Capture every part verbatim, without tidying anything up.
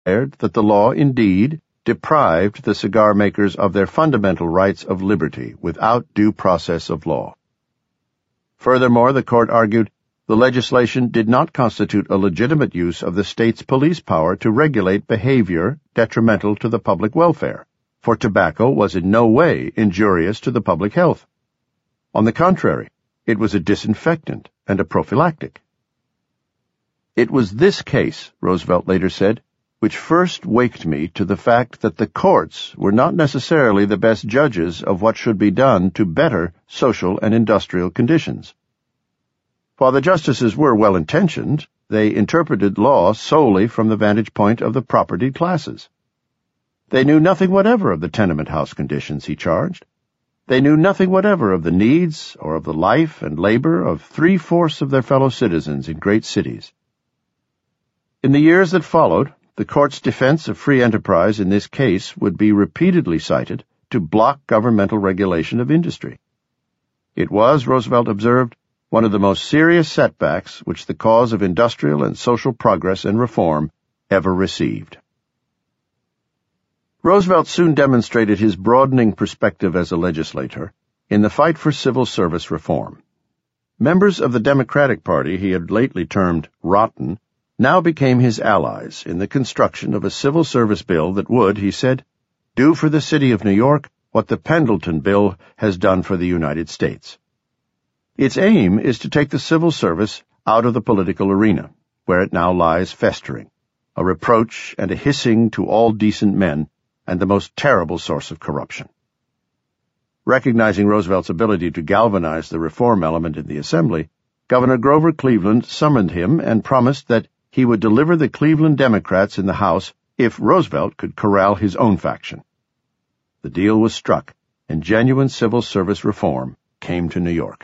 declared that the law indeed deprived the cigar makers of their fundamental rights of liberty without due process of law. Furthermore, the court argued the legislation did not constitute a legitimate use of the state's police power to regulate behavior detrimental to the public welfare, for tobacco was in no way injurious to the public health. On the contrary, it was a disinfectant and a prophylactic. It was this case, Roosevelt later said, which first waked me to the fact that the courts were not necessarily the best judges of what should be done to better social and industrial conditions. While the justices were well-intentioned, they interpreted law solely from the vantage point of the propertied classes. They knew nothing whatever of the tenement house conditions, he charged. They knew nothing whatever of the needs or of the life and labor of three-fourths of their fellow citizens in great cities. In the years that followed, the court's defense of free enterprise in this case would be repeatedly cited to block governmental regulation of industry. It was, Roosevelt observed, one of the most serious setbacks which the cause of industrial and social progress and reform ever received. Roosevelt soon demonstrated his broadening perspective as a legislator in the fight for civil service reform. Members of the Democratic Party he had lately termed rotten now became his allies in the construction of a civil service bill that would, he said, do for the city of New York what the Pendleton Bill has done for the United States. Its aim is to take the civil service out of the political arena, where it now lies festering, a reproach and a hissing to all decent men, and the most terrible source of corruption. Recognizing Roosevelt's ability to galvanize the reform element in the Assembly, Governor Grover Cleveland summoned him and promised that he would deliver the Cleveland Democrats in the House if Roosevelt could corral his own faction. The deal was struck, and genuine civil service reform came to New York.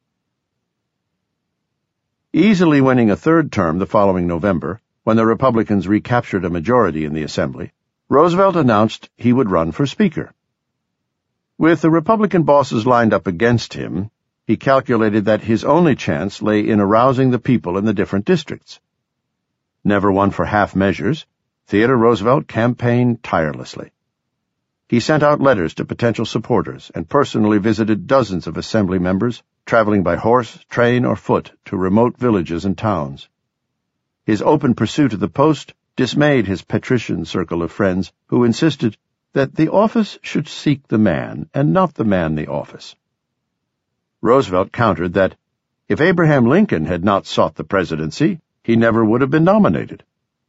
Easily winning a third term the following November, when the Republicans recaptured a majority in the Assembly, Roosevelt announced he would run for Speaker. With the Republican bosses lined up against him, he calculated that his only chance lay in arousing the people in the different districts. Never one for half measures, Theodore Roosevelt campaigned tirelessly. He sent out letters to potential supporters and personally visited dozens of Assembly members, traveling by horse, train, or foot to remote villages and towns. His open pursuit of the post dismayed his patrician circle of friends, who insisted that the office should seek the man and not the man the office. Roosevelt countered that if Abraham Lincoln had not sought the presidency, he never would have been nominated.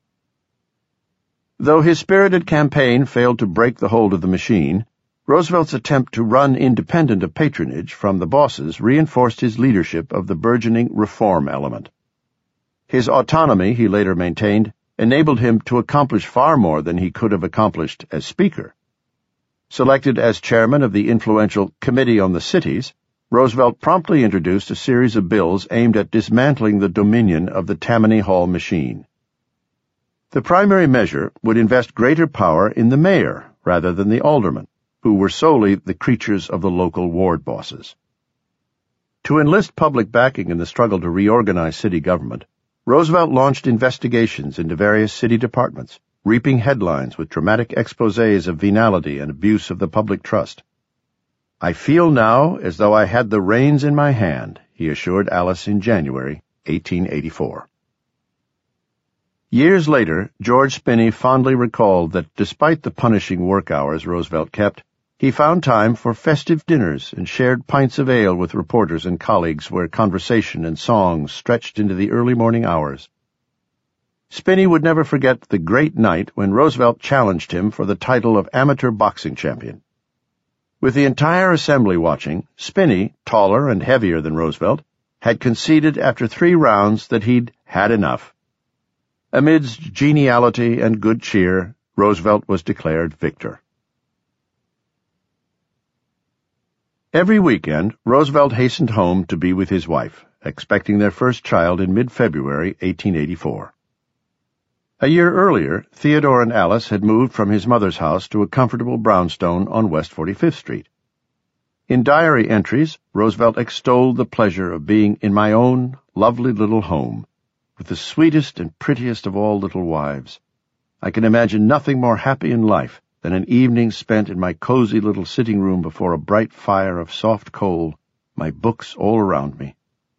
Though his spirited campaign failed to break the hold of the machine, Roosevelt's attempt to run independent of patronage from the bosses reinforced his leadership of the burgeoning reform element. His autonomy, he later maintained, enabled him to accomplish far more than he could have accomplished as Speaker. Selected as chairman of the influential Committee on the Cities, Roosevelt promptly introduced a series of bills aimed at dismantling the dominion of the Tammany Hall machine. The primary measure would invest greater power in the mayor rather than the aldermen, who were solely the creatures of the local ward bosses. To enlist public backing in the struggle to reorganize city government, Roosevelt launched investigations into various city departments, reaping headlines with dramatic exposés of venality and abuse of the public trust. "I feel now as though I had the reins in my hand," he assured Alice in January eighteen eighty-four. Years later, George Spinney fondly recalled that despite the punishing work hours Roosevelt kept, he found time for festive dinners and shared pints of ale with reporters and colleagues where conversation and songs stretched into the early morning hours. Spinney would never forget the great night when Roosevelt challenged him for the title of amateur boxing champion. With the entire assembly watching, Spinney, taller and heavier than Roosevelt, had conceded after three rounds that he'd had enough. Amidst geniality and good cheer, Roosevelt was declared victor. Every weekend, Roosevelt hastened home to be with his wife, expecting their first child in mid-February eighteen eighty-four. A year earlier, Theodore and Alice had moved from his mother's house to a comfortable brownstone on West forty-fifth Street. In diary entries, Roosevelt extolled the pleasure of being in my own lovely little home, with the sweetest and prettiest of all little wives. I can imagine nothing more happy in life than an evening spent in my cozy little sitting room before a bright fire of soft coal, my books all around me.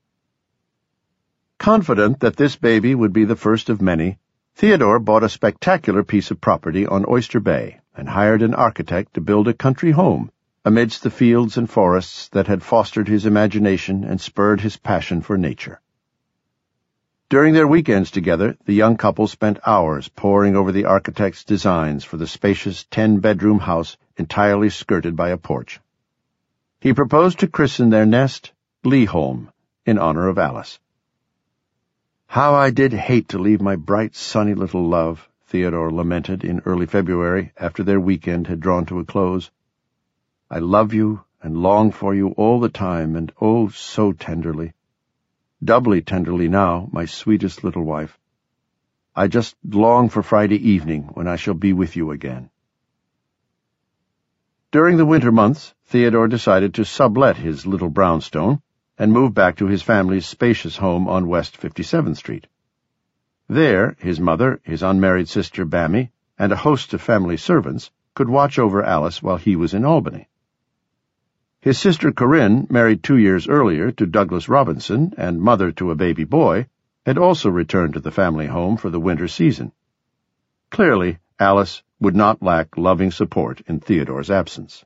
Confident that this baby would be the first of many, Theodore bought a spectacular piece of property on Oyster Bay and hired an architect to build a country home amidst the fields and forests that had fostered his imagination and spurred his passion for nature. During their weekends together, the young couple spent hours poring over the architect's designs for the spacious ten-bedroom house entirely skirted by a porch. He proposed to christen their nest Leholm, in honor of Alice. "How I did hate to leave my bright, sunny little love," Theodore lamented in early February after their weekend had drawn to a close. "I love you and long for you all the time, and oh, so tenderly. Doubly tenderly now, my sweetest little wife. I just long for Friday evening when I shall be with you again." During the winter months, Theodore decided to sublet his little brownstone and move back to his family's spacious home on West fifty-seventh Street. There, his mother, his unmarried sister Bammy, and a host of family servants could watch over Alice while he was in Albany. His sister Corinne, married two years earlier to Douglas Robinson and mother to a baby boy, had also returned to the family home for the winter season. Clearly, Alice would not lack loving support in Theodore's absence.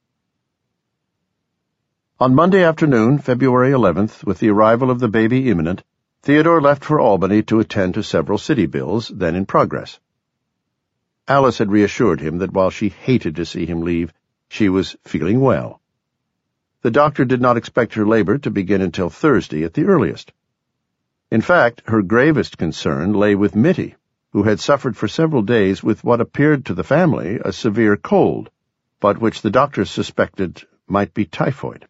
On Monday afternoon, February eleventh, with the arrival of the baby imminent, Theodore left for Albany to attend to several city bills then in progress. Alice had reassured him that while she hated to see him leave, she was feeling well. The doctor did not expect her labor to begin until Thursday at the earliest. In fact, her gravest concern lay with Mitty, who had suffered for several days with what appeared to the family a severe cold, but which the doctors suspected might be typhoid.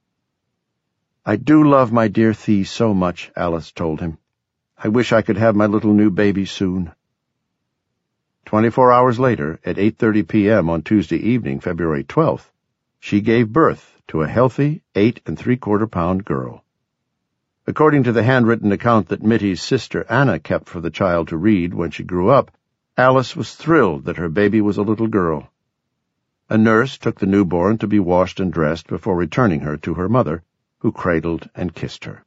"I do love my dear Thee so much," Alice told him. "I wish I could have my little new baby soon." Twenty-four hours later, at eight thirty p.m. on Tuesday evening, February twelfth, she gave birth to a healthy eight and three-quarter pound girl. According to the handwritten account that Mitty's sister Anna kept for the child to read when she grew up, Alice was thrilled that her baby was a little girl. A nurse took the newborn to be washed and dressed before returning her to her mother, who cradled and kissed her.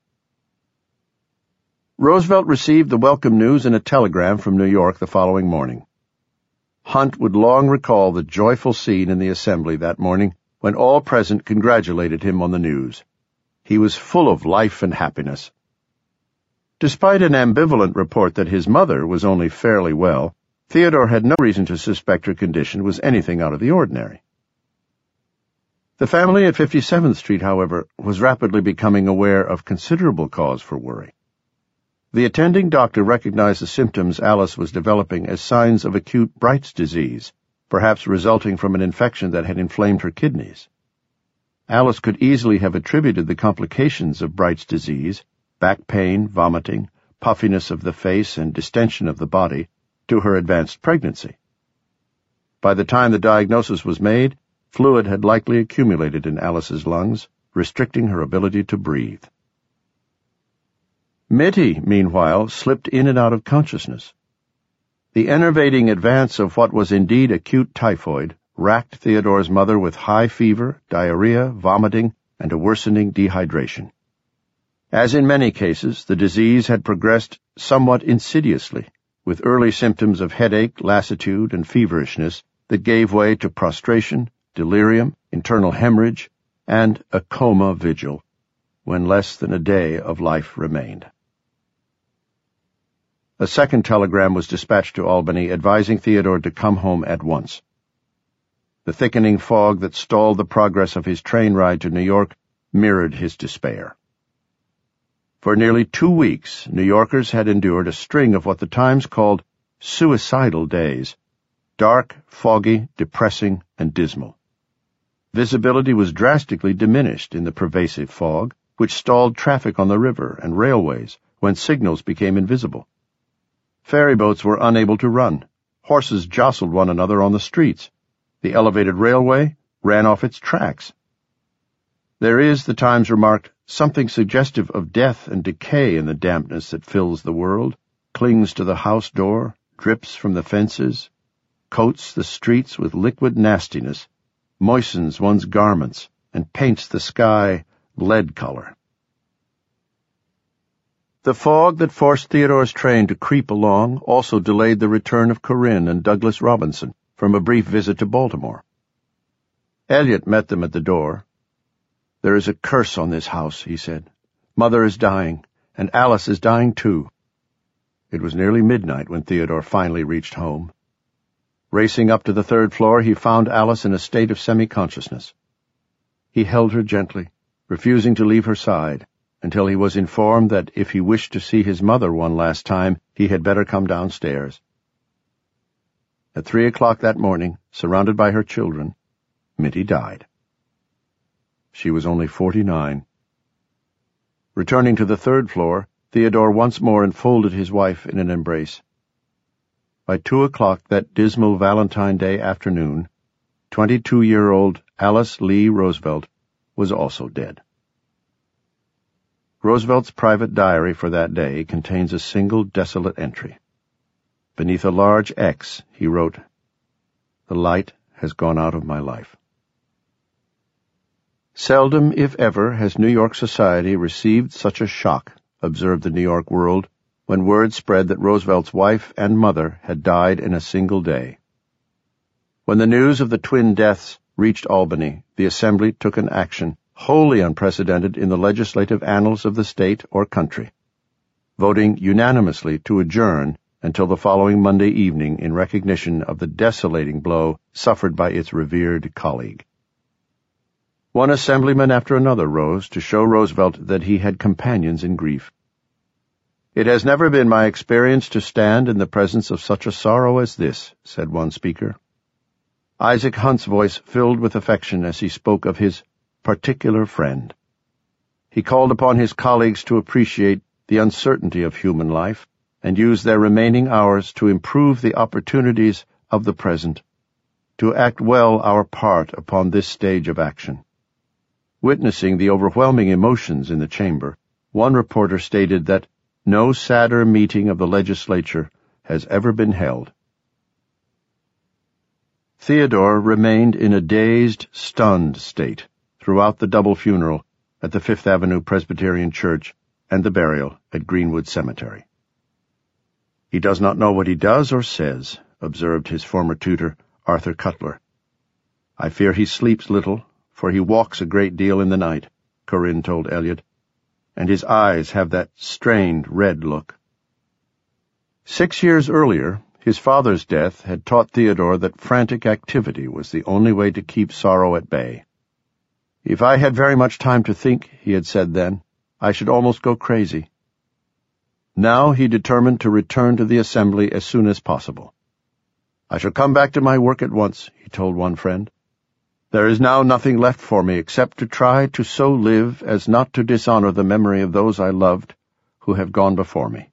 Roosevelt received the welcome news in a telegram from New York the following morning. Hunt would long recall the joyful scene in the assembly that morning when all present congratulated him on the news. He was full of life and happiness. Despite an ambivalent report that his mother was only fairly well, Theodore had no reason to suspect her condition was anything out of the ordinary. The family at fifty-seventh Street, however, was rapidly becoming aware of considerable cause for worry. The attending doctor recognized the symptoms Alice was developing as signs of acute Bright's disease, perhaps resulting from an infection that had inflamed her kidneys. Alice could easily have attributed the complications of Bright's disease, back pain, vomiting, puffiness of the face, and distension of the body, to her advanced pregnancy. By the time the diagnosis was made, fluid had likely accumulated in Alice's lungs, restricting her ability to breathe. Mitty, meanwhile, slipped in and out of consciousness. The enervating advance of what was indeed acute typhoid racked Theodore's mother with high fever, diarrhea, vomiting, and a worsening dehydration. As in many cases, the disease had progressed somewhat insidiously, with early symptoms of headache, lassitude, and feverishness that gave way to prostration, delirium, internal hemorrhage, and a coma vigil, when less than a day of life remained. A second telegram was dispatched to Albany advising Theodore to come home at once. The thickening fog that stalled the progress of his train ride to New York mirrored his despair. For nearly two weeks, New Yorkers had endured a string of what the Times called suicidal days, dark, foggy, depressing, and dismal. Visibility was drastically diminished in the pervasive fog, which stalled traffic on the river and railways when signals became invisible. Ferryboats were unable to run. Horses jostled one another on the streets. The elevated railway ran off its tracks. There is, the Times remarked, something suggestive of death and decay in the dampness that fills the world, clings to the house door, drips from the fences, coats the streets with liquid nastiness, moistens one's garments, and paints the sky lead color. The fog that forced Theodore's train to creep along also delayed the return of Corinne and Douglas Robinson from a brief visit to Baltimore. Elliot met them at the door. "There is a curse on this house," he said. "Mother is dying, and Alice is dying too." It was nearly midnight when Theodore finally reached home. Racing up to the third floor, he found Alice in a state of semi-consciousness. He held her gently, refusing to leave her side, until he was informed that if he wished to see his mother one last time, he had better come downstairs. At three o'clock that morning, surrounded by her children, Mitty died. She was only forty-nine. Returning to the third floor, Theodore once more enfolded his wife in an embrace. By two o'clock that dismal Valentine Day afternoon, twenty-two-year-old Alice Lee Roosevelt was also dead. Roosevelt's private diary for that day contains a single desolate entry. Beneath a large X, he wrote, "The light has gone out of my life." Seldom, if ever, has New York society received such a shock, observed the New York World, when word spread that Roosevelt's wife and mother had died in a single day. When the news of the twin deaths reached Albany, the Assembly took an action wholly unprecedented in the legislative annals of the state or country, voting unanimously to adjourn until the following Monday evening in recognition of the desolating blow suffered by its revered colleague. One assemblyman after another rose to show Roosevelt that he had companions in grief. "It has never been my experience to stand in the presence of such a sorrow as this," said one speaker. Isaac Hunt's voice filled with affection as he spoke of his particular friend. He called upon his colleagues to appreciate the uncertainty of human life and use their remaining hours to improve the opportunities of the present, to act well our part upon this stage of action. Witnessing the overwhelming emotions in the chamber, one reporter stated that no sadder meeting of the legislature has ever been held. Theodore remained in a dazed, stunned state throughout the double funeral at the Fifth Avenue Presbyterian Church and the burial at Greenwood Cemetery. "He does not know what he does or says," observed his former tutor, Arthur Cutler. "I fear he sleeps little, for he walks a great deal in the night," Corinne told Elliot, "and his eyes have that strained red look." Six years earlier, his father's death had taught Theodore that frantic activity was the only way to keep sorrow at bay. "If I had very much time to think," he had said then, "I should almost go crazy." Now he determined to return to the assembly as soon as possible. "I shall come back to my work at once," he told one friend. "There is now nothing left for me except to try to so live as not to dishonor the memory of those I loved who have gone before me."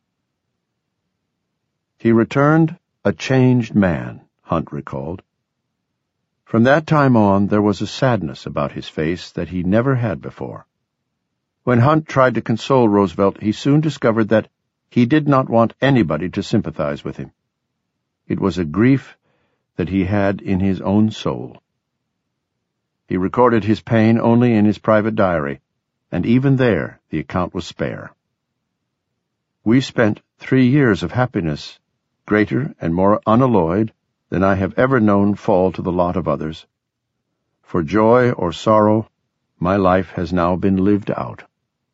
He returned a changed man, Hunt recalled. From that time on, there was a sadness about his face that he never had before. When Hunt tried to console Roosevelt, he soon discovered that he did not want anybody to sympathize with him. It was a grief that he had in his own soul. He recorded his pain only in his private diary, and even there the account was spare. "We spent three years of happiness, greater and more unalloyed than I have ever known fall to the lot of others. For joy or sorrow, my life has now been lived out."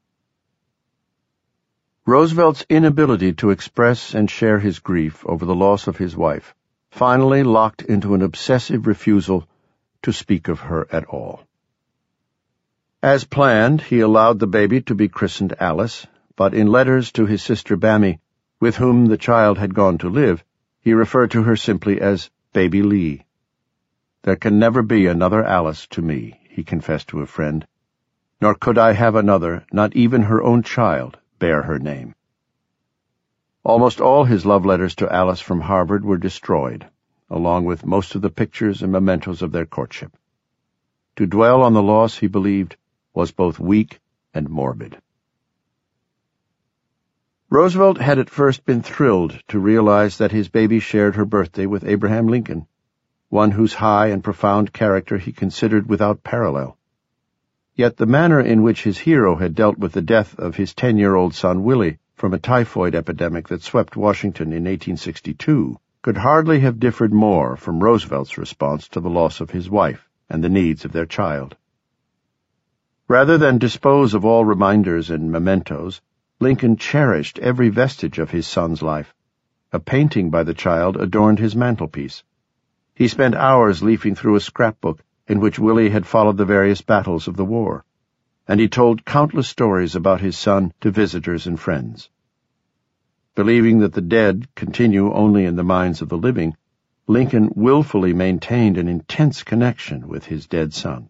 Roosevelt's inability to express and share his grief over the loss of his wife finally locked into an obsessive refusal to speak of her at all. As planned, he allowed the baby to be christened Alice, but in letters to his sister Bammy, with whom the child had gone to live, he referred to her simply as Baby Lee. "There can never be another Alice to me," he confessed to a friend, "nor could I have another, not even her own child, bear her name." Almost all his love letters to Alice from Harvard were destroyed, along with most of the pictures and mementos of their courtship. To dwell on the loss, he believed, was both weak and morbid. Roosevelt had at first been thrilled to realize that his baby shared her birthday with Abraham Lincoln, one whose high and profound character he considered without parallel. Yet the manner in which his hero had dealt with the death of his ten-year-old son Willie from a typhoid epidemic that swept Washington in eighteen sixty-two could hardly have differed more from Roosevelt's response to the loss of his wife and the needs of their child. Rather than dispose of all reminders and mementos, Lincoln cherished every vestige of his son's life. A painting by the child adorned his mantelpiece. He spent hours leafing through a scrapbook in which Willie had followed the various battles of the war, and he told countless stories about his son to visitors and friends. Believing that the dead continue only in the minds of the living, Lincoln willfully maintained an intense connection with his dead son.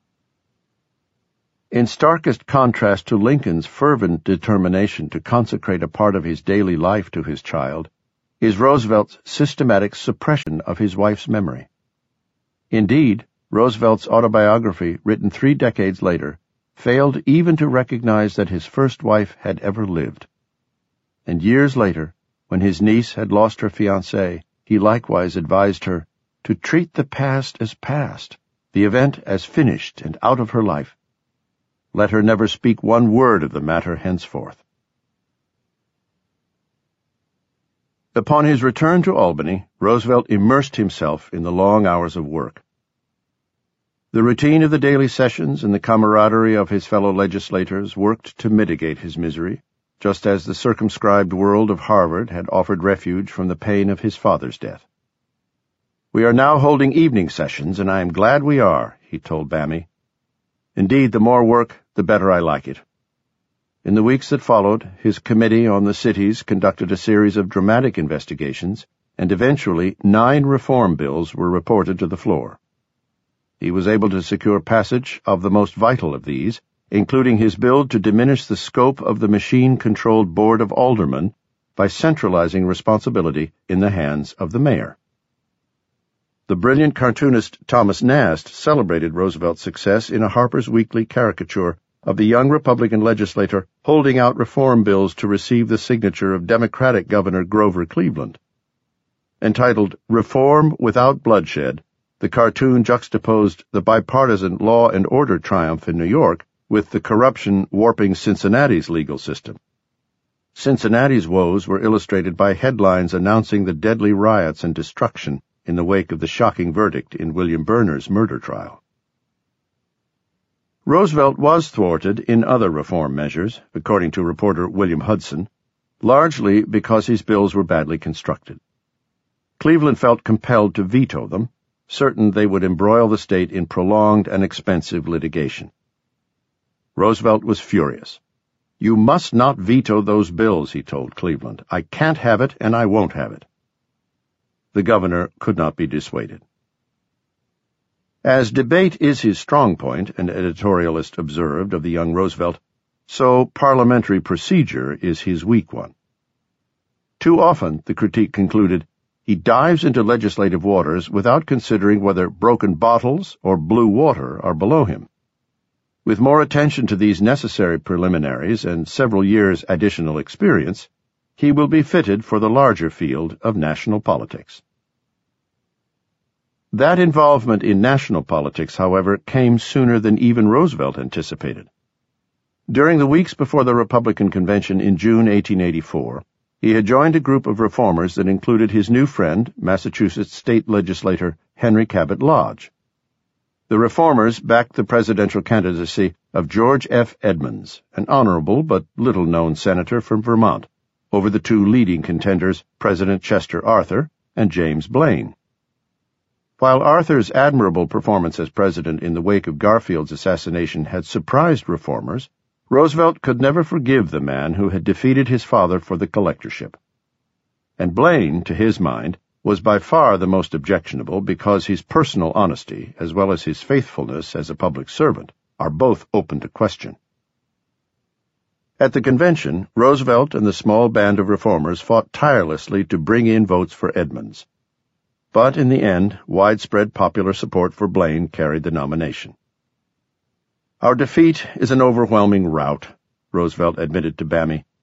In starkest contrast to Lincoln's fervent determination to consecrate a part of his daily life to his child is Roosevelt's systematic suppression of his wife's memory. Indeed, Roosevelt's autobiography, written three decades later, failed even to recognize that his first wife had ever lived. And years later, when his niece had lost her fiancé, he likewise advised her to treat the past as past, the event as finished and out of her life. Let her never speak one word of the matter henceforth. Upon his return to Albany, Roosevelt immersed himself in the long hours of work. The routine of the daily sessions and the camaraderie of his fellow legislators worked to mitigate his misery, just as the circumscribed world of Harvard had offered refuge from the pain of his father's death. "We are now holding evening sessions, and I am glad we are," he told Bammy. "Indeed, the more work, the better I like it." In the weeks that followed, his Committee on the Cities conducted a series of dramatic investigations, and eventually nine reform bills were reported to the floor. He was able to secure passage of the most vital of these, including his bill to diminish the scope of the machine-controlled Board of Aldermen by centralizing responsibility in the hands of the mayor. The brilliant cartoonist Thomas Nast celebrated Roosevelt's success in a Harper's Weekly caricature of the young Republican legislator holding out reform bills to receive the signature of Democratic Governor Grover Cleveland. Entitled Reform Without Bloodshed, the cartoon juxtaposed the bipartisan law and order triumph in New York with the corruption warping Cincinnati's legal system. Cincinnati's woes were illustrated by headlines announcing the deadly riots and destruction in the wake of the shocking verdict in William Berner's murder trial. Roosevelt was thwarted in other reform measures, according to reporter William Hudson, largely because his bills were badly constructed. Cleveland felt compelled to veto them, certain they would embroil the state in prolonged and expensive litigation. Roosevelt was furious. "You must not veto those bills," he told Cleveland. "I can't have it, and I won't have it." The governor could not be dissuaded. As debate is his strong point, an editorialist observed of the young Roosevelt, so parliamentary procedure is his weak one. Too often, the critique concluded, he dives into legislative waters without considering whether broken bottles or blue water are below him. With more attention to these necessary preliminaries and several years' additional experience, he will be fitted for the larger field of national politics. That involvement in national politics, however, came sooner than even Roosevelt anticipated. During the weeks before the Republican convention in June eighteen eighty-four, he had joined a group of reformers that included his new friend, Massachusetts state legislator Henry Cabot Lodge. The reformers backed the presidential candidacy of George F. Edmunds, an honorable but little-known senator from Vermont, over the two leading contenders, President Chester Arthur and James Blaine. While Arthur's admirable performance as president in the wake of Garfield's assassination had surprised reformers, Roosevelt could never forgive the man who had defeated his father for the collectorship. And Blaine, to his mind, was by far the most objectionable because his personal honesty, as well as his faithfulness as a public servant, are both open to question. At the convention, Roosevelt and the small band of reformers fought tirelessly to bring in votes for Edmunds. But in the end, widespread popular support for Blaine carried the nomination. "Our defeat is an overwhelming rout," Roosevelt admitted to Bammy.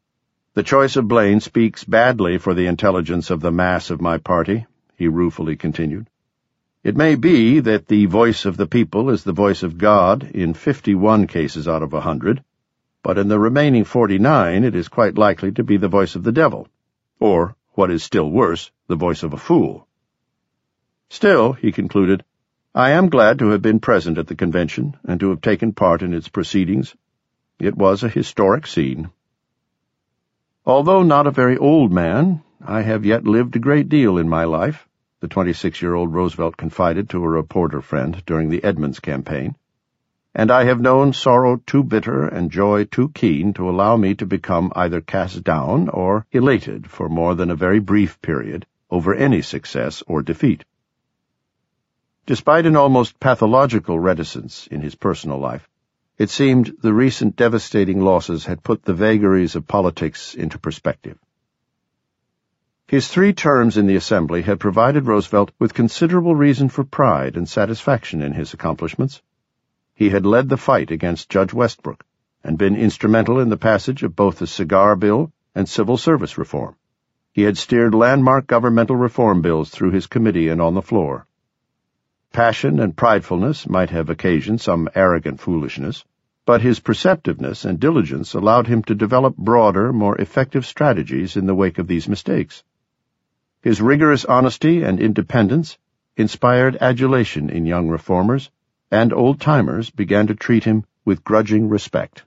"The choice of Blaine speaks badly for the intelligence of the mass of my party," he ruefully continued. "It may be that the voice of the people is the voice of God in fifty-one cases out of a hundred, but in the remaining forty-nine it is quite likely to be the voice of the devil, or, what is still worse, the voice of a fool. Still," he concluded, "I am glad to have been present at the convention and to have taken part in its proceedings. It was a historic scene. Although not a very old man, I have yet lived a great deal in my life," the twenty-six-year-old Roosevelt confided to a reporter friend during the Edmunds campaign, "and I have known sorrow too bitter and joy too keen to allow me to become either cast down or elated for more than a very brief period over any success or defeat." Despite an almost pathological reticence in his personal life, it seemed the recent devastating losses had put the vagaries of politics into perspective. His three terms in the Assembly had provided Roosevelt with considerable reason for pride and satisfaction in his accomplishments. He had led the fight against Judge Westbrook and been instrumental in the passage of both the cigar bill and civil service reform. He had steered landmark governmental reform bills through his committee and on the floor. Passion and pridefulness might have occasioned some arrogant foolishness, but his perceptiveness and diligence allowed him to develop broader, more effective strategies in the wake of these mistakes. His rigorous honesty and independence inspired adulation in young reformers, and old-timers began to treat him with grudging respect.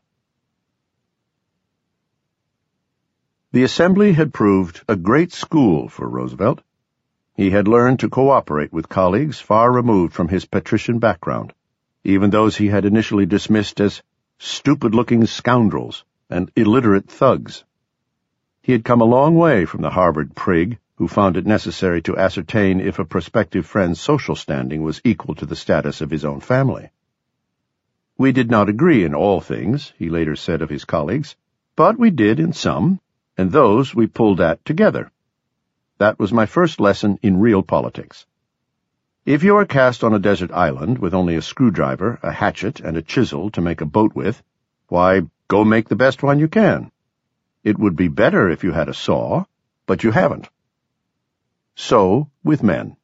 The Assembly had proved a great school for Roosevelt. He had learned to cooperate with colleagues far removed from his patrician background, even those he had initially dismissed as stupid-looking scoundrels and illiterate thugs. He had come a long way from the Harvard prig who found it necessary to ascertain if a prospective friend's social standing was equal to the status of his own family. "We did not agree in all things," he later said of his colleagues, "but we did in some, and those we pulled at together. That was my first lesson in real politics. If you are cast on a desert island with only a screwdriver, a hatchet, and a chisel to make a boat with, why, go make the best one you can. It would be better if you had a saw, but you haven't." So with men.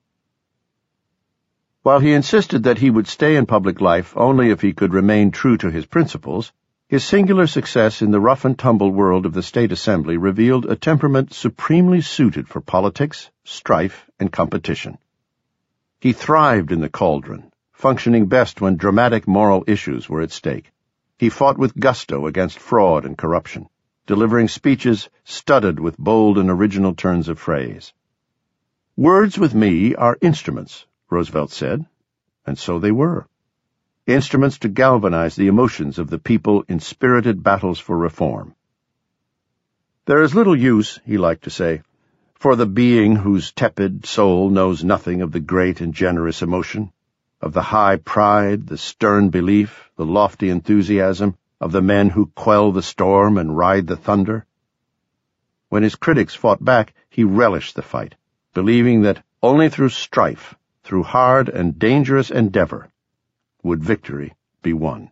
While he insisted that he would stay in public life only if he could remain true to his principles, his singular success in the rough-and-tumble world of the State Assembly revealed a temperament supremely suited for politics, strife, and competition. He thrived in the cauldron, functioning best when dramatic moral issues were at stake. He fought with gusto against fraud and corruption, delivering speeches studded with bold and original turns of phrase. "Words with me are instruments," Roosevelt said, and so they were. Instruments to galvanize the emotions of the people in spirited battles for reform. "There is little use," he liked to say, "for the being whose tepid soul knows nothing of the great and generous emotion, of the high pride, the stern belief, the lofty enthusiasm of the men who quell the storm and ride the thunder." When his critics fought back, he relished the fight, believing that only through strife, through hard and dangerous endeavor, would victory be won.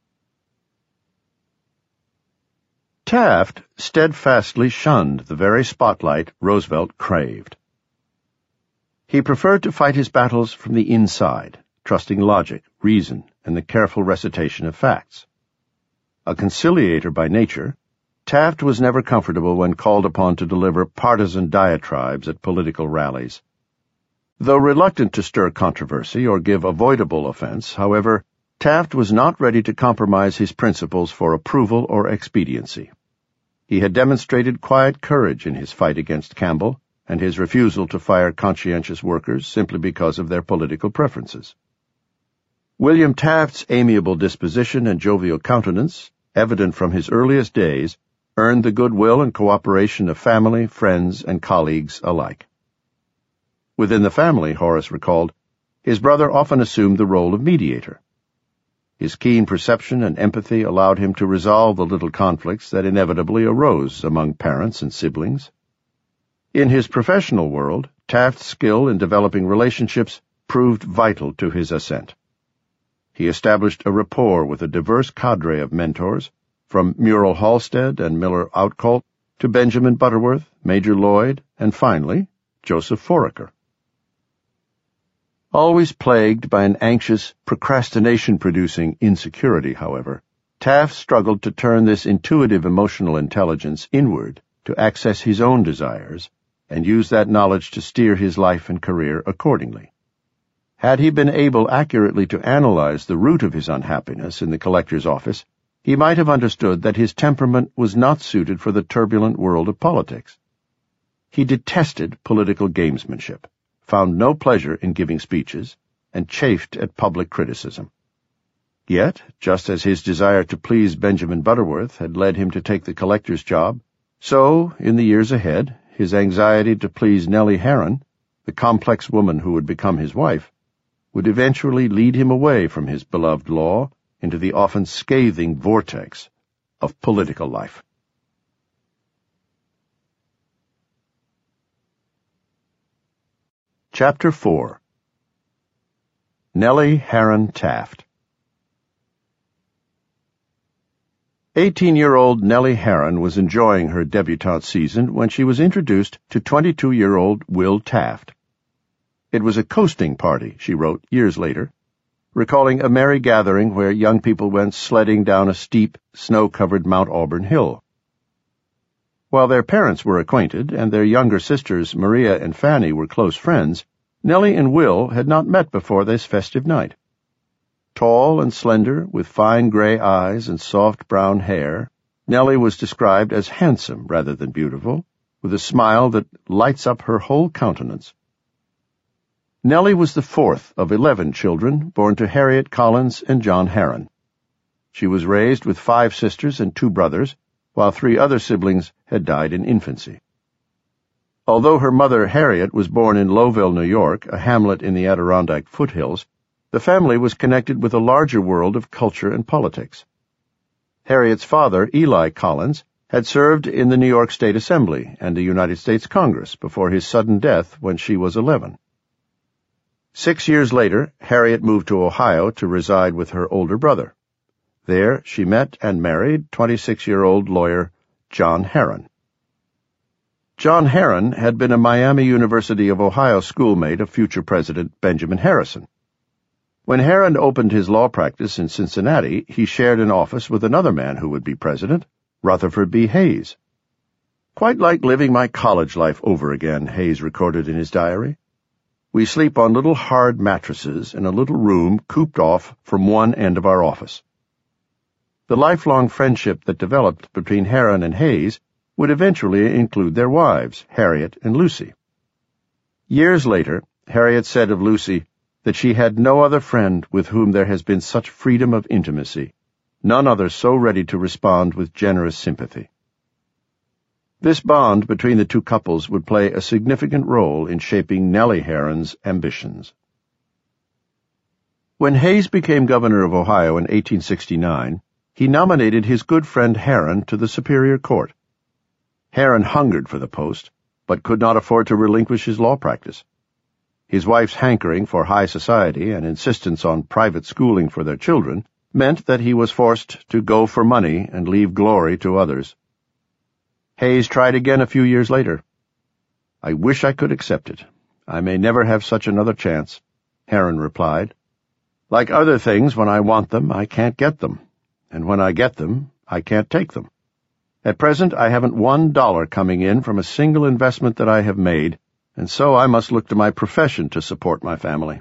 Taft steadfastly shunned the very spotlight Roosevelt craved. He preferred to fight his battles from the inside, trusting logic, reason, and the careful recitation of facts. A conciliator by nature, Taft was never comfortable when called upon to deliver partisan diatribes at political rallies. Though reluctant to stir controversy or give avoidable offense, however, Taft was not ready to compromise his principles for approval or expediency. He had demonstrated quiet courage in his fight against Campbell and his refusal to fire conscientious workers simply because of their political preferences. William Taft's amiable disposition and jovial countenance, evident from his earliest days, earned the goodwill and cooperation of family, friends, and colleagues alike. Within the family, Horace recalled, his brother often assumed the role of mediator. His keen perception and empathy allowed him to resolve the little conflicts that inevitably arose among parents and siblings. In his professional world, Taft's skill in developing relationships proved vital to his ascent. He established a rapport with a diverse cadre of mentors, from Muriel Halstead and Miller Outcolt to Benjamin Butterworth, Major Lloyd, and finally, Joseph Foraker. Always plagued by an anxious, procrastination-producing insecurity, however, Taft struggled to turn this intuitive emotional intelligence inward to access his own desires and use that knowledge to steer his life and career accordingly. Had he been able accurately to analyze the root of his unhappiness in the collector's office, he might have understood that his temperament was not suited for the turbulent world of politics. He detested political gamesmanship, found no pleasure in giving speeches, and chafed at public criticism. Yet, just as his desire to please Benjamin Butterworth had led him to take the collector's job, so, in the years ahead, his anxiety to please Nellie Herron, the complex woman who would become his wife, would eventually lead him away from his beloved law into the often scathing vortex of political life. Chapter four. Nellie Herron Taft. Eighteen-year-old Nellie Herron was enjoying her debutante season when she was introduced to twenty-two-year-old Will Taft. It was a coasting party, she wrote years later, recalling a merry gathering where young people went sledding down a steep, snow-covered Mount Auburn hill. While their parents were acquainted and their younger sisters Maria and Fanny were close friends, Nellie and Will had not met before this festive night. Tall and slender, with fine gray eyes and soft brown hair, Nellie was described as handsome rather than beautiful, with a smile that lights up her whole countenance. Nellie was the fourth of eleven children born to Harriet Collins and John Herron. She was raised with five sisters and two brothers, while three other siblings had died in infancy. Although her mother Harriet was born in Lowville, New York, a hamlet in the Adirondack foothills, the family was connected with a larger world of culture and politics. Harriet's father, Eli Collins, had served in the New York State Assembly and the United States Congress before his sudden death when she was eleven. Six years later, Harriet moved to Ohio to reside with her older brother. There she met and married twenty-six-year-old lawyer John Herron. John Herron had been a Miami University of Ohio schoolmate of future President Benjamin Harrison. When Herron opened his law practice in Cincinnati, he shared an office with another man who would be president, Rutherford B. Hayes. "Quite like living my college life over again," Hayes recorded in his diary. "We sleep on little hard mattresses in a little room cooped off from one end of our office." The lifelong friendship that developed between Herron and Hayes would eventually include their wives, Harriet and Lucy. Years later, Harriet said of Lucy that she had no other friend with whom there has been such freedom of intimacy, none other so ready to respond with generous sympathy. This bond between the two couples would play a significant role in shaping Nellie Herron's ambitions. When Hayes became governor of Ohio in eighteen sixty-nine, he nominated his good friend Herron to the Superior Court. Herron hungered for the post, but could not afford to relinquish his law practice. His wife's hankering for high society and insistence on private schooling for their children meant that he was forced to go for money and leave glory to others. Hayes tried again a few years later. "I wish I could accept it. I may never have such another chance," Herron replied. "Like other things, when I want them, I can't get them. And when I get them, I can't take them. At present, I haven't one dollar coming in from a single investment that I have made, and so I must look to my profession to support my family."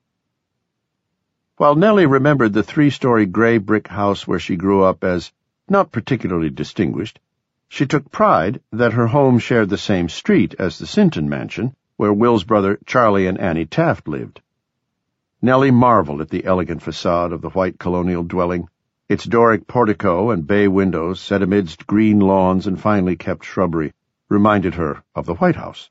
While Nellie remembered the three-story gray brick house where she grew up as not particularly distinguished, she took pride that her home shared the same street as the Sinton mansion, where Will's brother Charlie and Annie Taft lived. Nellie marveled at the elegant facade of the white colonial dwelling, its Doric portico and bay windows set amidst green lawns and finely kept shrubbery reminded her of the White House.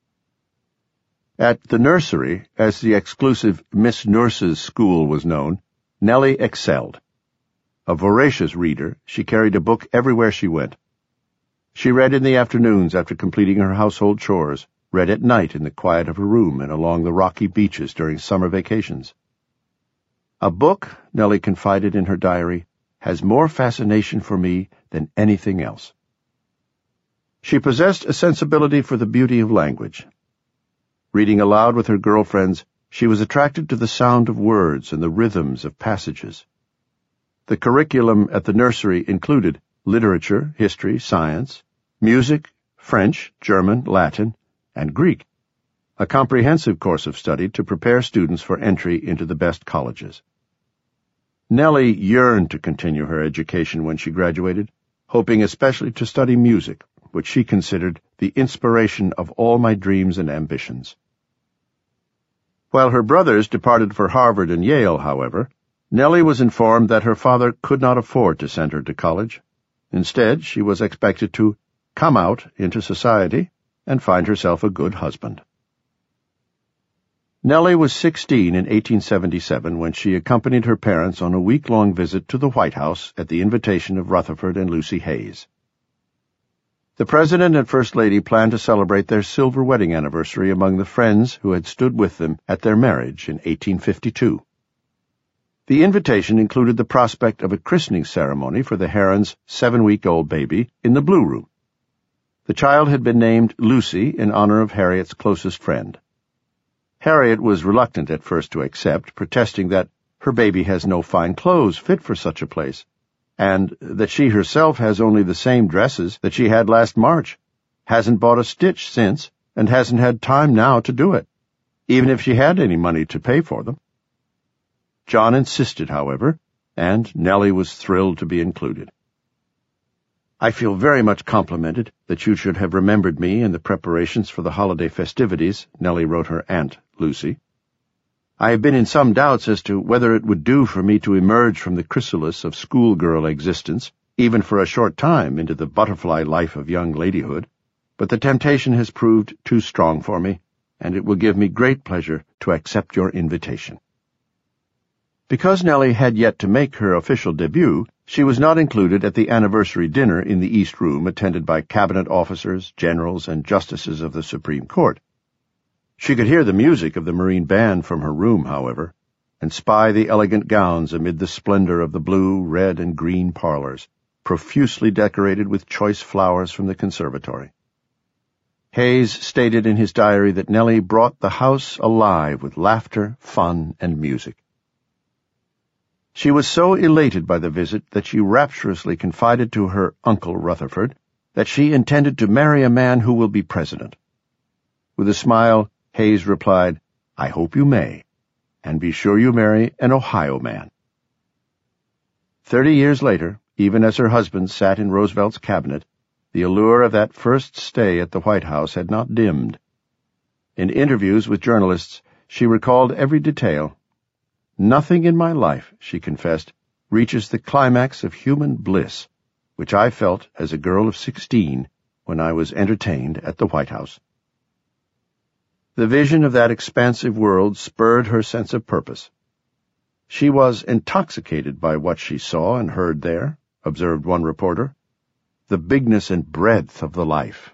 At the nursery, as the exclusive Miss Nurse's school was known, Nellie excelled. A voracious reader, she carried a book everywhere she went. She read in the afternoons after completing her household chores, read at night in the quiet of her room and along the rocky beaches during summer vacations. "A book," Nellie confided in her diary, "has more fascination for me than anything else." She possessed a sensibility for the beauty of language. Reading aloud with her girlfriends, she was attracted to the sound of words and the rhythms of passages. The curriculum at the nursery included literature, history, science, music, French, German, Latin, and Greek, a comprehensive course of study to prepare students for entry into the best colleges. Nellie yearned to continue her education when she graduated, hoping especially to study music, which she considered the inspiration of all my dreams and ambitions. While her brothers departed for Harvard and Yale, however, Nellie was informed that her father could not afford to send her to college. Instead, she was expected to come out into society and find herself a good husband. Nellie was sixteen in eighteen seventy-seven when she accompanied her parents on a week-long visit to the White House at the invitation of Rutherford and Lucy Hayes. The President and First Lady planned to celebrate their silver wedding anniversary among the friends who had stood with them at their marriage in eighteen fifty-two. The invitation included the prospect of a christening ceremony for the Herons' seven-week-old baby in the Blue Room. The child had been named Lucy in honor of Harriet's closest friend. Harriet was reluctant at first to accept, protesting that her baby has no fine clothes fit for such a place, and that she herself has only the same dresses that she had last March, hasn't bought a stitch since, and hasn't had time now to do it, even if she had any money to pay for them. John insisted, however, and Nellie was thrilled to be included. "I feel very much complimented that you should have remembered me in the preparations for the holiday festivities," Nellie wrote her aunt, Lucy. "I have been in some doubts as to whether it would do for me to emerge from the chrysalis of schoolgirl existence, even for a short time, into the butterfly life of young ladyhood, but the temptation has proved too strong for me, and it will give me great pleasure to accept your invitation." Because Nellie had yet to make her official debut, she was not included at the anniversary dinner in the East Room attended by cabinet officers, generals, and justices of the Supreme Court. She could hear the music of the Marine Band from her room, however, and spy the elegant gowns amid the splendor of the blue, red, and green parlors, profusely decorated with choice flowers from the conservatory. Hayes stated in his diary that Nellie brought the house alive with laughter, fun, and music. She was so elated by the visit that she rapturously confided to her uncle Rutherford that she intended to marry a man who will be president. With a smile, Hayes replied, "I hope you may, and be sure you marry an Ohio man." Thirty years later, even as her husband sat in Roosevelt's cabinet, the allure of that first stay at the White House had not dimmed. In interviews with journalists, she recalled every detail. "Nothing in my life," she confessed, "reaches the climax of human bliss, which I felt as a girl of sixteen when I was entertained at the White House." The vision of that expansive world spurred her sense of purpose. "She was intoxicated by what she saw and heard there," observed one reporter. "The bigness and breadth of the life."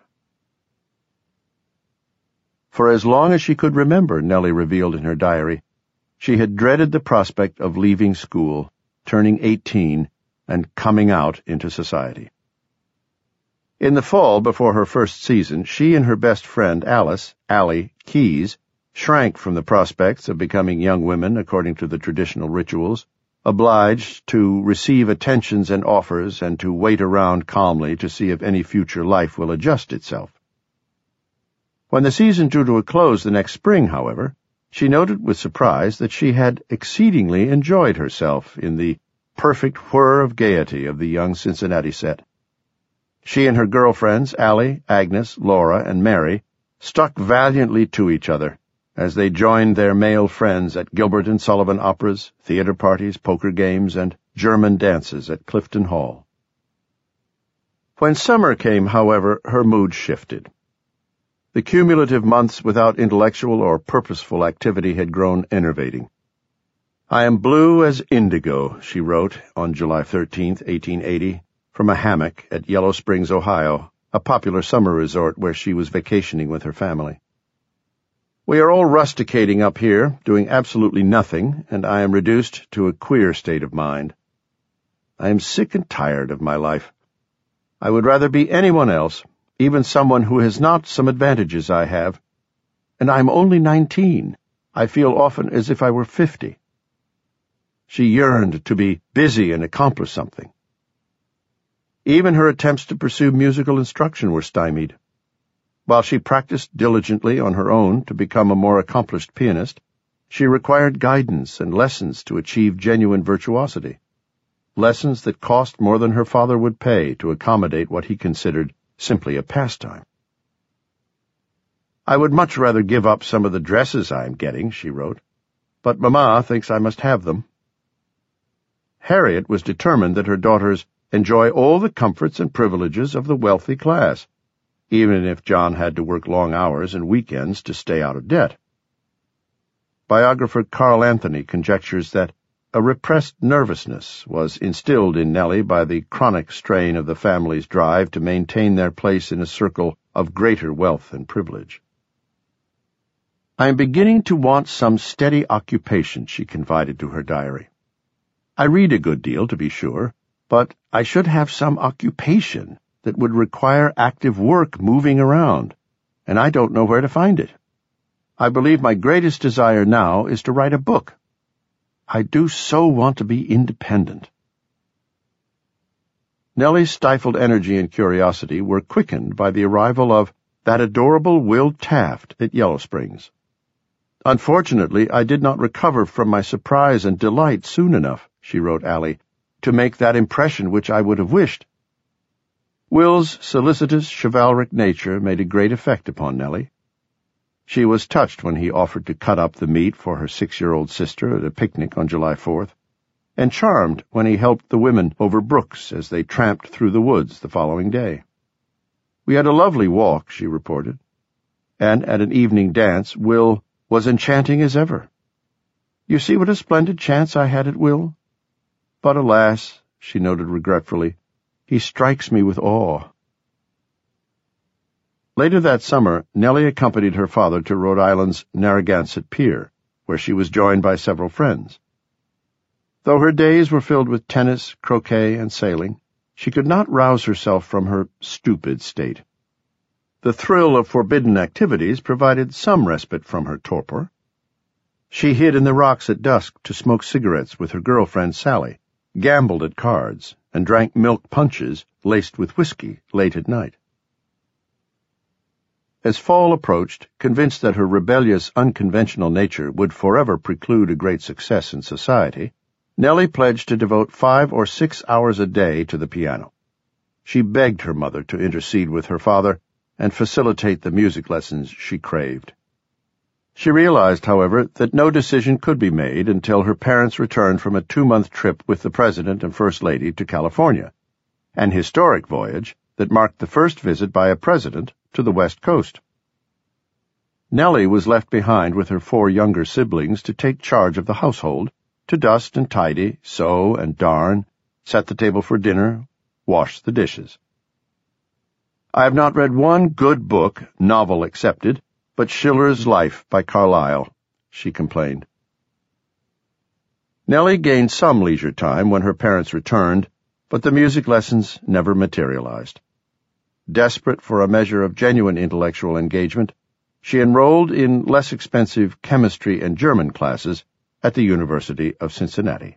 For as long as she could remember, Nellie revealed in her diary, she had dreaded the prospect of leaving school, turning eighteen, and coming out into society. In the fall before her first season, she and her best friend Alice, Allie Keyes, shrank from the prospects of becoming young women according to the traditional rituals, obliged to receive attentions and offers and to wait around calmly to see if any future life will adjust itself. When the season drew to a close the next spring, however, she noted with surprise that she had exceedingly enjoyed herself in the perfect whir of gaiety of the young Cincinnati set. She and her girlfriends, Allie, Agnes, Laura, and Mary, stuck valiantly to each other as they joined their male friends at Gilbert and Sullivan operas, theater parties, poker games, and German dances at Clifton Hall. When summer came, however, her mood shifted. The cumulative months without intellectual or purposeful activity had grown enervating. "I am blue as indigo," she wrote on July thirteenth, eighteen eighty, from a hammock at Yellow Springs, Ohio, a popular summer resort where she was vacationing with her family. "We are all rusticating up here, doing absolutely nothing, and I am reduced to a queer state of mind. I am sick and tired of my life. I would rather be anyone else, even someone who has not some advantages I have. And I'm only nineteen. I feel often as if I were fifty. She yearned to be busy and accomplish something. Even her attempts to pursue musical instruction were stymied. While she practiced diligently on her own to become a more accomplished pianist, she required guidance and lessons to achieve genuine virtuosity, lessons that cost more than her father would pay to accommodate what he considered simply a pastime. "I would much rather give up some of the dresses I am getting," she wrote, "but Mamma thinks I must have them." Harriet was determined that her daughters enjoy all the comforts and privileges of the wealthy class, even if John had to work long hours and weekends to stay out of debt. Biographer Carl Anthony conjectures that a repressed nervousness was instilled in Nellie by the chronic strain of the family's drive to maintain their place in a circle of greater wealth and privilege. "I am beginning to want some steady occupation," she confided to her diary. "I read a good deal, to be sure, but I should have some occupation that would require active work moving around, and I don't know where to find it. I believe my greatest desire now is to write a book. I do so want to be independent." Nellie's stifled energy and curiosity were quickened by the arrival of that adorable Will Taft at Yellow Springs. "Unfortunately, I did not recover from my surprise and delight soon enough," she wrote Allie, "to make that impression which I would have wished." Will's solicitous, chivalric nature made a great effect upon Nellie. She was touched when he offered to cut up the meat for her six-year-old sister at a picnic on July fourth, and charmed when he helped the women over brooks as they tramped through the woods the following day. "We had a lovely walk," she reported, "and at an evening dance Will was enchanting as ever. You see what a splendid chance I had at Will? But alas," she noted regretfully, "he strikes me with awe." Later that summer, Nellie accompanied her father to Rhode Island's Narragansett Pier, where she was joined by several friends. Though her days were filled with tennis, croquet, and sailing, she could not rouse herself from her stupid state. The thrill of forbidden activities provided some respite from her torpor. She hid in the rocks at dusk to smoke cigarettes with her girlfriend Sally, gambled at cards, and drank milk punches laced with whiskey late at night. As fall approached, convinced that her rebellious, unconventional nature would forever preclude a great success in society, Nellie pledged to devote five or six hours a day to the piano. She begged her mother to intercede with her father and facilitate the music lessons she craved. She realized, however, that no decision could be made until her parents returned from a two-month trip with the President and First Lady to California, an historic voyage that marked the first visit by a president to the West Coast. Nellie was left behind with her four younger siblings to take charge of the household, to dust and tidy, sew and darn, set the table for dinner, wash the dishes. "I have not read one good book, novel excepted, but Schiller's Life by Carlyle," she complained. Nellie gained some leisure time when her parents returned, but the music lessons never materialized. Desperate for a measure of genuine intellectual engagement, she enrolled in less expensive chemistry and German classes at the University of Cincinnati.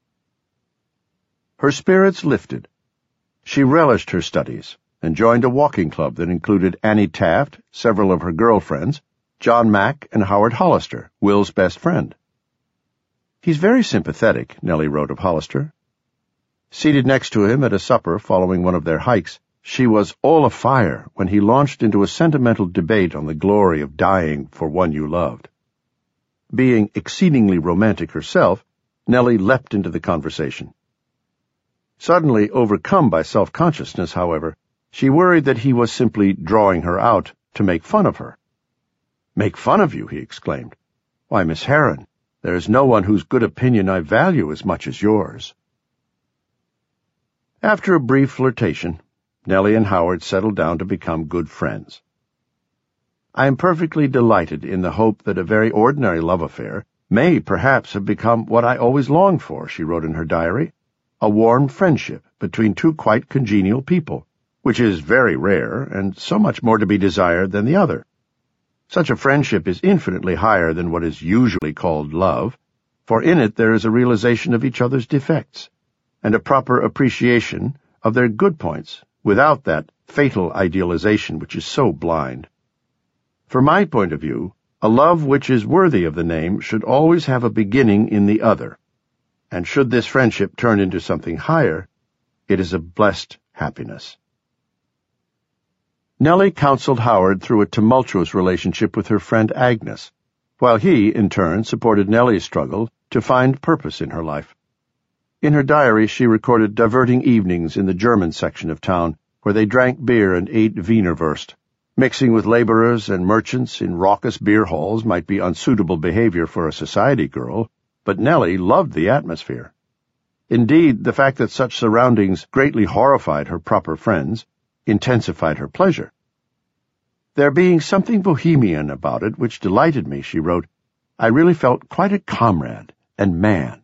Her spirits lifted. She relished her studies and joined a walking club that included Annie Taft, several of her girlfriends, John Mack, and Howard Hollister, Will's best friend. "He's very sympathetic," Nellie wrote of Hollister. Seated next to him at a supper following one of their hikes, she was all afire when he launched into a sentimental debate on the glory of dying for one you loved. Being exceedingly romantic herself, Nellie leapt into the conversation. Suddenly overcome by self-consciousness, however, she worried that he was simply drawing her out to make fun of her. "Make fun of you?" he exclaimed. "Why, Miss Heron, there is no one whose good opinion I value as much as yours." After a brief flirtation, Nellie and Howard settled down to become good friends. "I am perfectly delighted in the hope that a very ordinary love affair may perhaps have become what I always longed for," she wrote in her diary, "a warm friendship between two quite congenial people, which is very rare and so much more to be desired than the other. Such a friendship is infinitely higher than what is usually called love, for in it there is a realization of each other's defects, and a proper appreciation of their good points, without that fatal idealization which is so blind. From my point of view, a love which is worthy of the name should always have a beginning in the other, and should this friendship turn into something higher, it is a blessed happiness. Nellie counseled Howard through a tumultuous relationship with her friend Agnes, while he, in turn, supported Nellie's struggle to find purpose in her life. In her diary she recorded diverting evenings in the German section of town, where they drank beer and ate Wienerwurst. Mixing with laborers and merchants in raucous beer halls might be unsuitable behavior for a society girl, but Nellie loved the atmosphere. Indeed, the fact that such surroundings greatly horrified her proper friends intensified her pleasure. There being something bohemian about it which delighted me, she wrote, I really felt quite a comrade and man.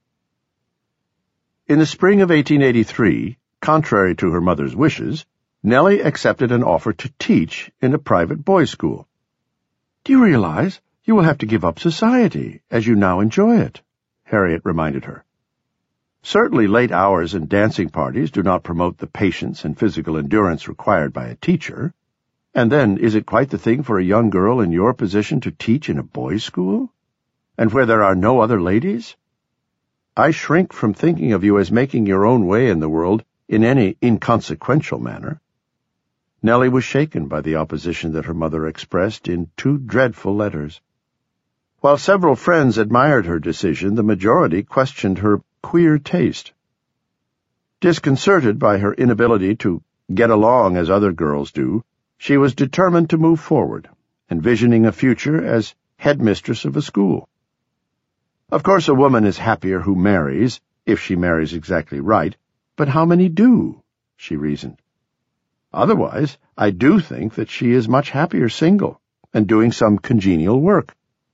In the spring of eighteen eighty-three, contrary to her mother's wishes, Nellie accepted an offer to teach in a private boys' school. Do you realize you will have to give up society as you now enjoy it? Harriet reminded her. Certainly late hours and dancing parties do not promote the patience and physical endurance required by a teacher. And then, is it quite the thing for a young girl in your position to teach in a boys' school? And where there are no other ladies? I shrink from thinking of you as making your own way in the world in any inconsequential manner. Nellie was shaken by the opposition that her mother expressed in two dreadful letters. While several friends admired her decision, the majority questioned her queer taste. Disconcerted by her inability to get along as other girls do, she was determined to move forward, envisioning a future as headmistress of a school. Of course, a woman is happier who marries, if she marries exactly right, but how many do? She reasoned. Otherwise, I do think that she is much happier single, and doing some congenial work.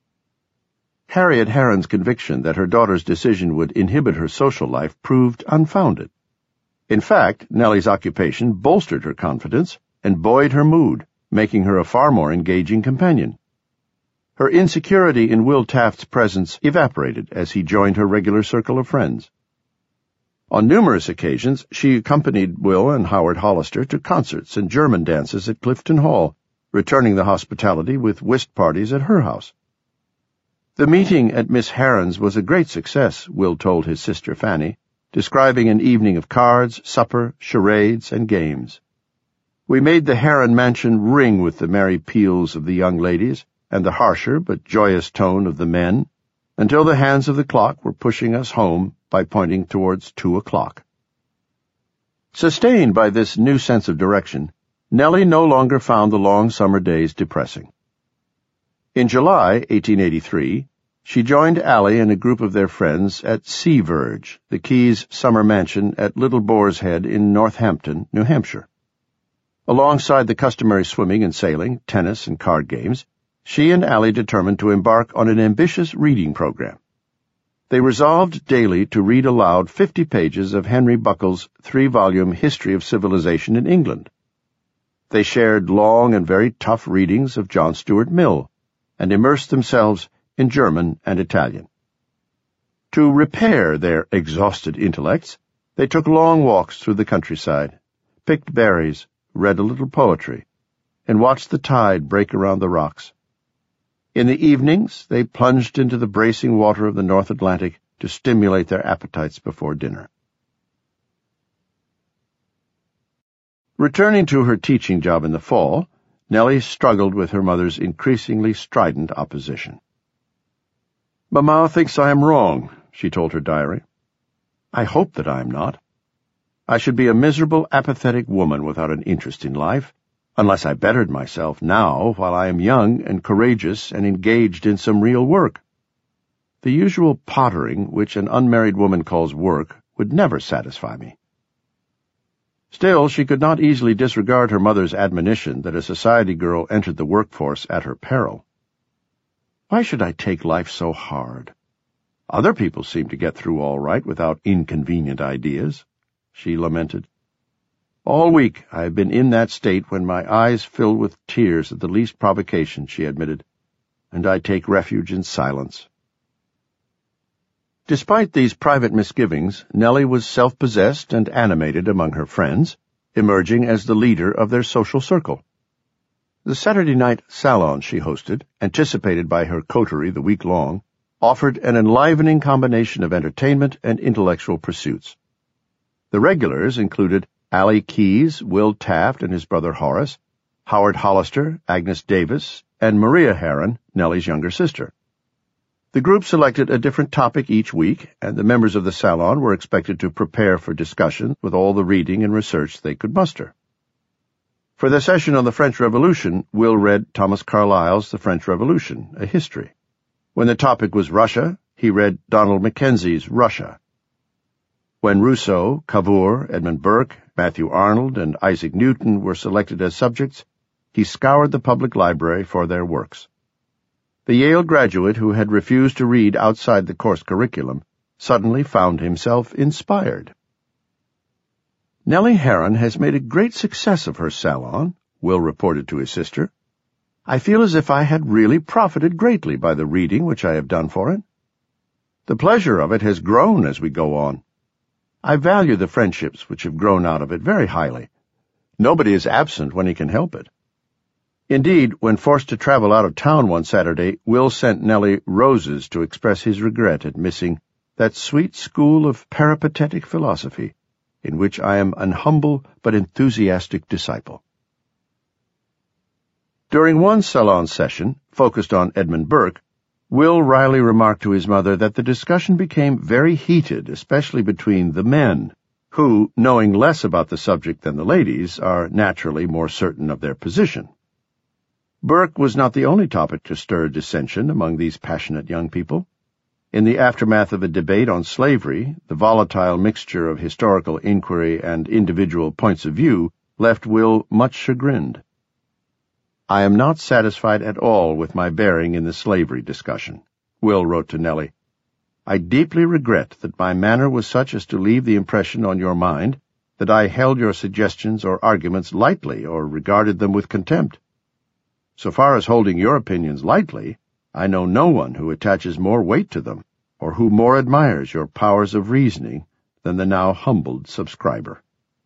Harriet Heron's conviction that her daughter's decision would inhibit her social life proved unfounded. In fact, Nellie's occupation bolstered her confidence and buoyed her mood, making her a far more engaging companion. Her insecurity in Will Taft's presence evaporated as he joined her regular circle of friends. On numerous occasions, she accompanied Will and Howard Hollister to concerts and German dances at Clifton Hall, returning the hospitality with whist parties at her house. The meeting at Miss Heron's was a great success, Will told his sister Fanny, describing an evening of cards, supper, charades, and games. We made the Heron mansion ring with the merry peals of the young ladies and the harsher but joyous tone of the men, until the hands of the clock were pushing us home by pointing towards two o'clock. Sustained by this new sense of direction, Nellie no longer found the long summer days depressing. In July eighteen eighty-three, she joined Allie and a group of their friends at Sea Verge, the Keys' summer mansion at Little Boar's Head in Northampton, New Hampshire. Alongside the customary swimming and sailing, tennis and card games, she and Allie determined to embark on an ambitious reading program. They resolved daily to read aloud fifty pages of Henry Buckle's three-volume History of Civilization in England. They shared long and very tough readings of John Stuart Mill, and immersed themselves in German and Italian. To repair their exhausted intellects, they took long walks through the countryside, picked berries, read a little poetry, and watched the tide break around the rocks. In the evenings, they plunged into the bracing water of the North Atlantic to stimulate their appetites before dinner. Returning to her teaching job in the fall, Nellie struggled with her mother's increasingly strident opposition. "Mamma thinks I am wrong," she told her diary. "I hope that I am not. I should be a miserable, apathetic woman without an interest in life, unless I bettered myself now while I am young and courageous and engaged in some real work. The usual pottering, which an unmarried woman calls work, would never satisfy me." Still, she could not easily disregard her mother's admonition that a society girl entered the workforce at her peril. "Why should I take life so hard? Other people seem to get through all right without inconvenient ideas," she lamented. All week I have been in that state when my eyes fill with tears at the least provocation, she admitted, and I take refuge in silence. Despite these private misgivings, Nellie was self-possessed and animated among her friends, emerging as the leader of their social circle. The Saturday night salon she hosted, anticipated by her coterie the week long, offered an enlivening combination of entertainment and intellectual pursuits. The regulars included Allie Keyes, Will Taft and his brother Horace, Howard Hollister, Agnes Davis, and Maria Herron, Nellie's younger sister. The group selected a different topic each week, and the members of the salon were expected to prepare for discussion with all the reading and research they could muster. For the session on the French Revolution, Will read Thomas Carlyle's The French Revolution, a history. When the topic was Russia, he read Donald Mackenzie's Russia. When Rousseau, Cavour, Edmund Burke, Matthew Arnold, and Isaac Newton were selected as subjects, he scoured the public library for their works. The Yale graduate who had refused to read outside the course curriculum suddenly found himself inspired. Nellie Herron has made a great success of her salon, Will reported to his sister. I feel as if I had really profited greatly by the reading which I have done for it. The pleasure of it has grown as we go on. I value the friendships which have grown out of it very highly. Nobody is absent when he can help it. Indeed, when forced to travel out of town one Saturday, Will sent Nellie roses to express his regret at missing that sweet school of peripatetic philosophy, in which I am an humble but enthusiastic disciple. During one salon session, focused on Edmund Burke, Will Riley remarked to his mother that the discussion became very heated, especially between the men, who, knowing less about the subject than the ladies, are naturally more certain of their position. Burke was not the only topic to stir dissension among these passionate young people. In the aftermath of a debate on slavery, the volatile mixture of historical inquiry and individual points of view left Will much chagrined. I am not satisfied at all with my bearing in the slavery discussion, Will wrote to Nellie. I deeply regret that my manner was such as to leave the impression on your mind that I held your suggestions or arguments lightly or regarded them with contempt. So far as holding your opinions lightly, I know no one who attaches more weight to them, or who more admires your powers of reasoning than the now humbled subscriber.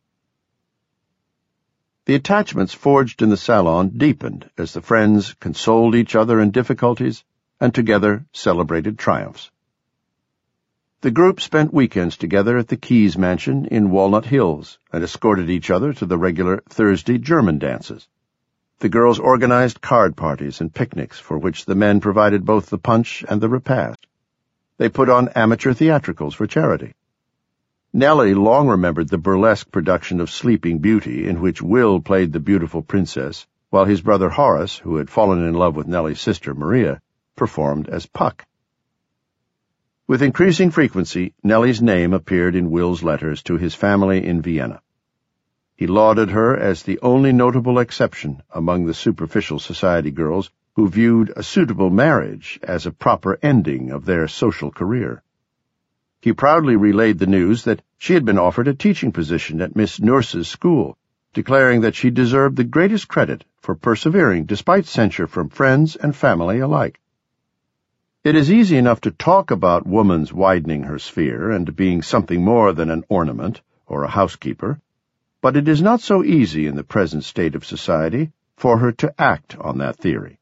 The attachments forged in the salon deepened as the friends consoled each other in difficulties and together celebrated triumphs. The group spent weekends together at the Keyes mansion in Walnut Hills and escorted each other to the regular Thursday German dances. The girls organized card parties and picnics for which the men provided both the punch and the repast. They put on amateur theatricals for charity. Nellie long remembered the burlesque production of Sleeping Beauty in which Will played the beautiful princess, while his brother Horace, who had fallen in love with Nellie's sister Maria, performed as Puck. With increasing frequency, Nellie's name appeared in Will's letters to his family in Vienna. He lauded her as the only notable exception among the superficial society girls who viewed a suitable marriage as a proper ending of their social career. He proudly relayed the news that she had been offered a teaching position at Miss Nurse's school, declaring that she deserved the greatest credit for persevering despite censure from friends and family alike. It is easy enough to talk about woman's widening her sphere and being something more than an ornament or a housekeeper, but it is not so easy in the present state of society for her to act on that theory.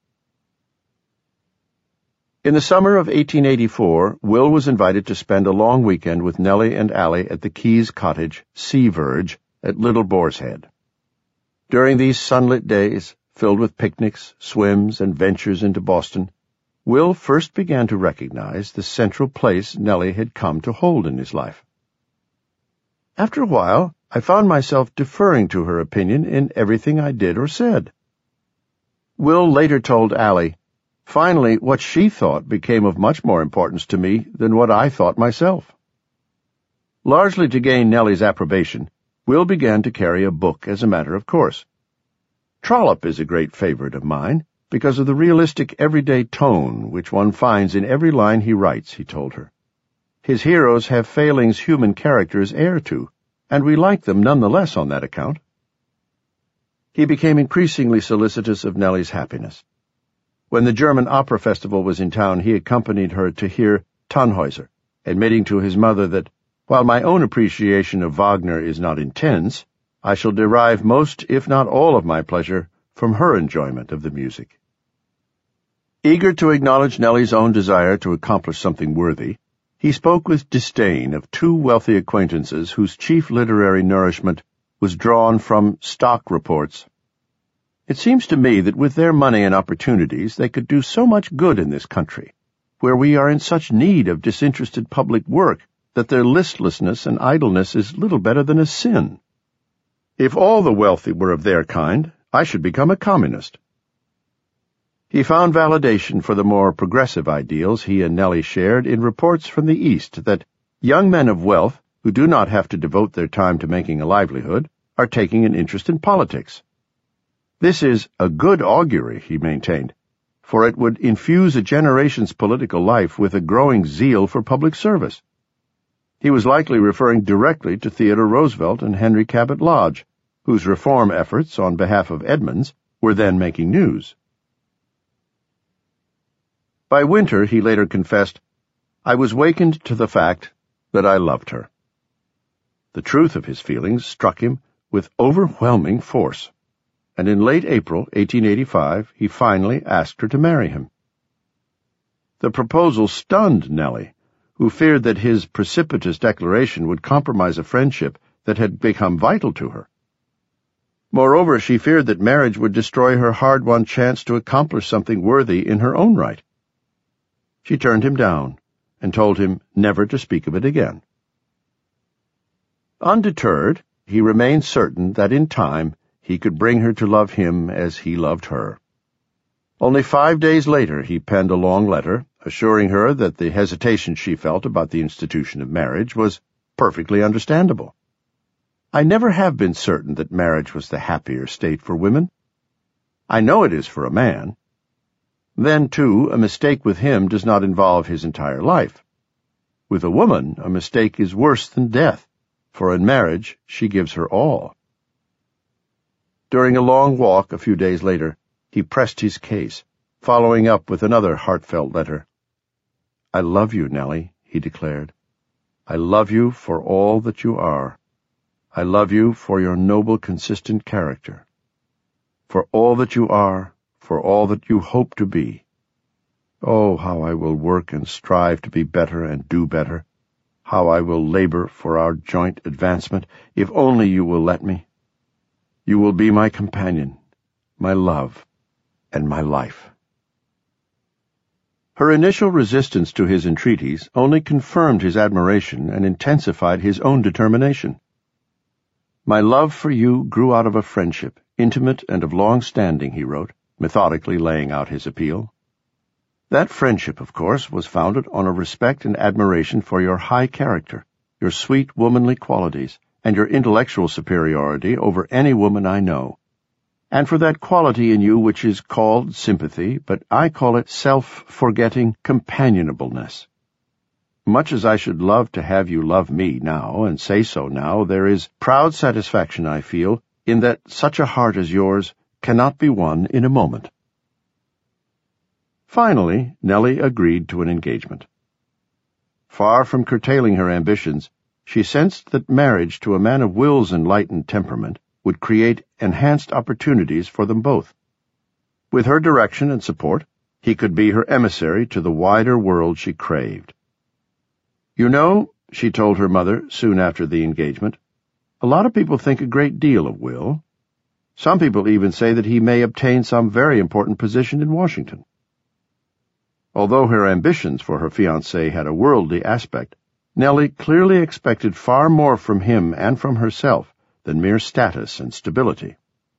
In the summer of eighteen eighty-four, Will was invited to spend a long weekend with Nellie and Allie at the Keyes cottage, Sea Verge, at Little Boar's Head. During these sunlit days, filled with picnics, swims, and ventures into Boston, Will first began to recognize the central place Nellie had come to hold in his life. After a while, I found myself deferring to her opinion in everything I did or said. Will later told Allie, finally, what she thought became of much more importance to me than what I thought myself. Largely to gain Nellie's approbation, Will began to carry a book as a matter of course. Trollope is a great favorite of mine because of the realistic everyday tone which one finds in every line he writes, he told her. His heroes have failings human characters heir to, and we like them none the less on that account. He became increasingly solicitous of Nellie's happiness. When the German Opera Festival was in town, he accompanied her to hear Tannhäuser, admitting to his mother that, while my own appreciation of Wagner is not intense, I shall derive most, if not all, of my pleasure from her enjoyment of the music. Eager to acknowledge Nellie's own desire to accomplish something worthy, he spoke with disdain of two wealthy acquaintances whose chief literary nourishment was drawn from stock reports. It seems to me that with their money and opportunities they could do so much good in this country, where we are in such need of disinterested public work that their listlessness and idleness is little better than a sin. If all the wealthy were of their kind, I should become a communist. He found validation for the more progressive ideals he and Nellie shared in reports from the East that young men of wealth, who do not have to devote their time to making a livelihood, are taking an interest in politics. This is a good augury, he maintained, for it would infuse a generation's political life with a growing zeal for public service. He was likely referring directly to Theodore Roosevelt and Henry Cabot Lodge, whose reform efforts on behalf of Edmunds were then making news. By winter, he later confessed, I was wakened to the fact that I loved her. The truth of his feelings struck him with overwhelming force, and in late April eighteen eighty-five he finally asked her to marry him. The proposal stunned Nellie, who feared that his precipitous declaration would compromise a friendship that had become vital to her. Moreover, she feared that marriage would destroy her hard-won chance to accomplish something worthy in her own right. She turned him down and told him never to speak of it again. Undeterred, he remained certain that in time he could bring her to love him as he loved her. Only five days later he penned a long letter, assuring her that the hesitation she felt about the institution of marriage was perfectly understandable. I never have been certain that marriage was the happier state for women. I know it is for a man. Then, too, a mistake with him does not involve his entire life. With a woman, a mistake is worse than death, for in marriage she gives her all. During a long walk a few days later, he pressed his case, following up with another heartfelt letter. I love you, Nellie, he declared. I love you for all that you are. I love you for your noble, consistent character. For all that you are, for all that you hope to be. Oh, how I will work and strive to be better and do better. How I will labor for our joint advancement, if only you will let me. You will be my companion, my love, and my life. Her initial resistance to his entreaties only confirmed his admiration and intensified his own determination. My love for you grew out of a friendship, intimate and of long standing, he wrote, methodically laying out his appeal. That friendship, of course, was founded on a respect and admiration for your high character, your sweet womanly qualities, and your intellectual superiority over any woman I know, and for that quality in you which is called sympathy, but I call it self-forgetting companionableness. Much as I should love to have you love me now, and say so now, there is proud satisfaction I feel in that such a heart as yours cannot be won in a moment. Finally, Nellie agreed to an engagement. Far from curtailing her ambitions, she sensed that marriage to a man of Will's enlightened temperament would create enhanced opportunities for them both. With her direction and support, he could be her emissary to the wider world she craved. You know, she told her mother soon after the engagement, a lot of people think a great deal of Will. Some people even say that he may obtain some very important position in Washington. Although her ambitions for her fiancé had a worldly aspect, Nellie clearly expected far more from him and from herself than mere status and stability.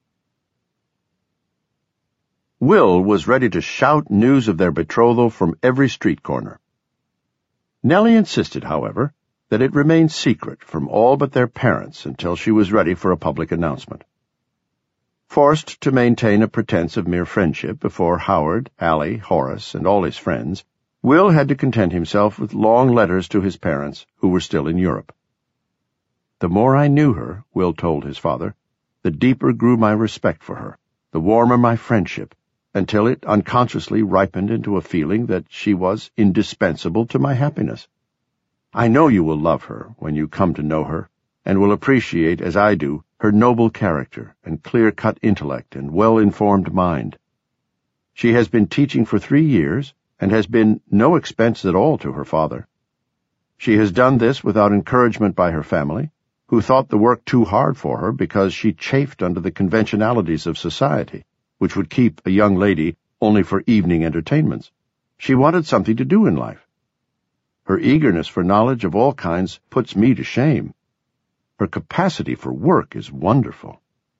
Will was ready to shout news of their betrothal from every street corner. Nellie insisted, however, that it remain secret from all but their parents until she was ready for a public announcement. Forced to maintain a pretense of mere friendship before Howard, Allie, Horace, and all his friends, Will had to content himself with long letters to his parents, who were still in Europe. The more I knew her, Will told his father, the deeper grew my respect for her, the warmer my friendship, until it unconsciously ripened into a feeling that she was indispensable to my happiness. I know you will love her when you come to know her, and will appreciate, as I do, her noble character and clear-cut intellect and well-informed mind. She has been teaching for three years, and has been no expense at all to her father. She has done this without encouragement by her family, who thought the work too hard for her because she chafed under the conventionalities of society, which would keep a young lady only for evening entertainments. She wanted something to do in life. Her eagerness for knowledge of all kinds puts me to shame. Her capacity for work is wonderful.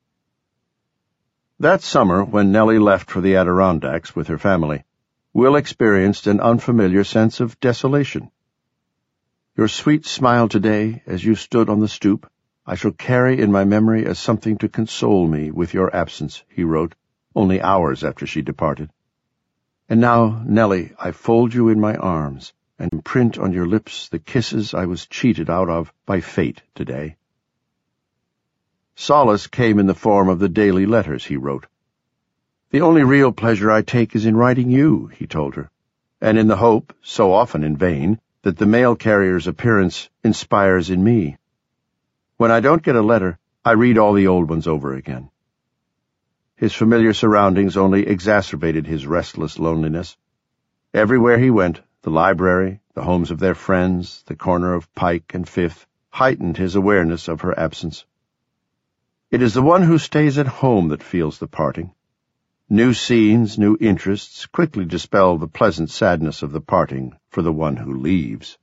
That summer, when Nellie left for the Adirondacks with her family, Will experienced an unfamiliar sense of desolation. Your sweet smile today, as you stood on the stoop, I shall carry in my memory as something to console me with your absence, he wrote, only hours after she departed. And now, Nellie, I fold you in my arms, and imprint on your lips the kisses I was cheated out of by fate today. Solace came in the form of the daily letters he wrote. The only real pleasure I take is in writing you, he told her, and in the hope, so often in vain, that the mail carrier's appearance inspires in me. When I don't get a letter, I read all the old ones over again. His familiar surroundings only exacerbated his restless loneliness. Everywhere he went, the library, the homes of their friends, the corner of Pike and Fifth, heightened his awareness of her absence. It is the one who stays at home that feels the parting. New scenes, new interests quickly dispel the pleasant sadness of the parting for the one who leaves.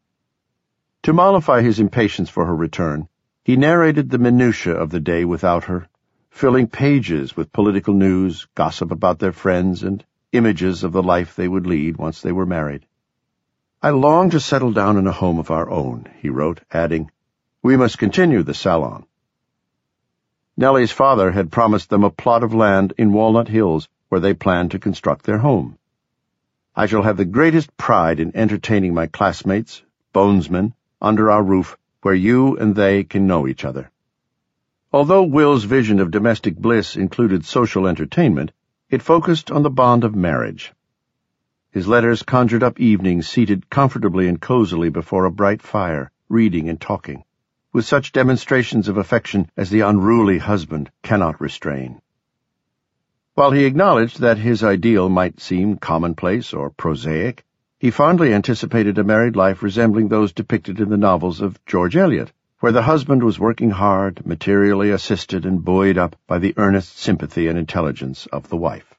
To mollify his impatience for her return, he narrated the minutiae of the day without her, filling pages with political news, gossip about their friends, and images of the life they would lead once they were married. I long to settle down in a home of our own, he wrote, adding, we must continue the salon. Nellie's father had promised them a plot of land in Walnut Hills where they planned to construct their home. I shall have the greatest pride in entertaining my classmates, bonesmen, under our roof, where you and they can know each other. Although Will's vision of domestic bliss included social entertainment, it focused on the bond of marriage. His letters conjured up evenings seated comfortably and cozily before a bright fire, reading and talking, with such demonstrations of affection as the unruly husband cannot restrain. While he acknowledged that his ideal might seem commonplace or prosaic, he fondly anticipated a married life resembling those depicted in the novels of George Eliot, where the husband was working hard, materially assisted and buoyed up by the earnest sympathy and intelligence of the wife.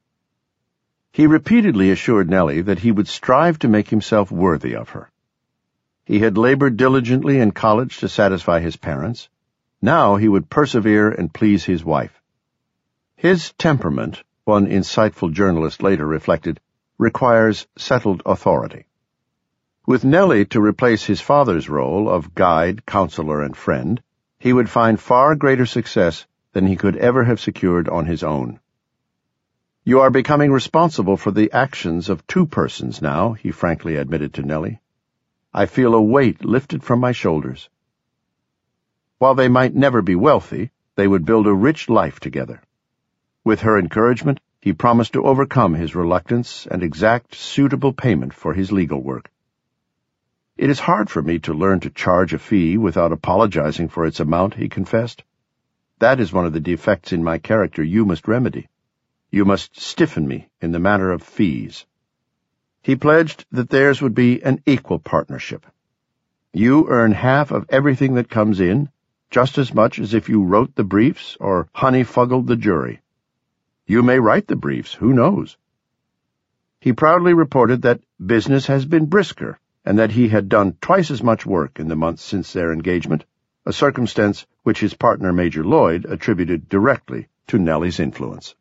He repeatedly assured Nellie that he would strive to make himself worthy of her. He had labored diligently in college to satisfy his parents. Now he would persevere and please his wife. His temperament, one insightful journalist later reflected, requires settled authority. With Nellie to replace his father's role of guide, counselor, and friend, he would find far greater success than he could ever have secured on his own. You are becoming responsible for the actions of two persons now, he frankly admitted to Nellie. I feel a weight lifted from my shoulders. While they might never be wealthy, they would build a rich life together. With her encouragement, he promised to overcome his reluctance and exact suitable payment for his legal work. It is hard for me to learn to charge a fee without apologizing for its amount, he confessed. That is one of the defects in my character you must remedy. You must stiffen me in the matter of fees. He pledged that theirs would be an equal partnership. You earn half of everything that comes in, just as much as if you wrote the briefs or honeyfuggled the jury. You may write the briefs, who knows? He proudly reported that business has been brisker, and that he had done twice as much work in the months since their engagement, a circumstance which his partner Major Lloyd attributed directly to Nellie's influence.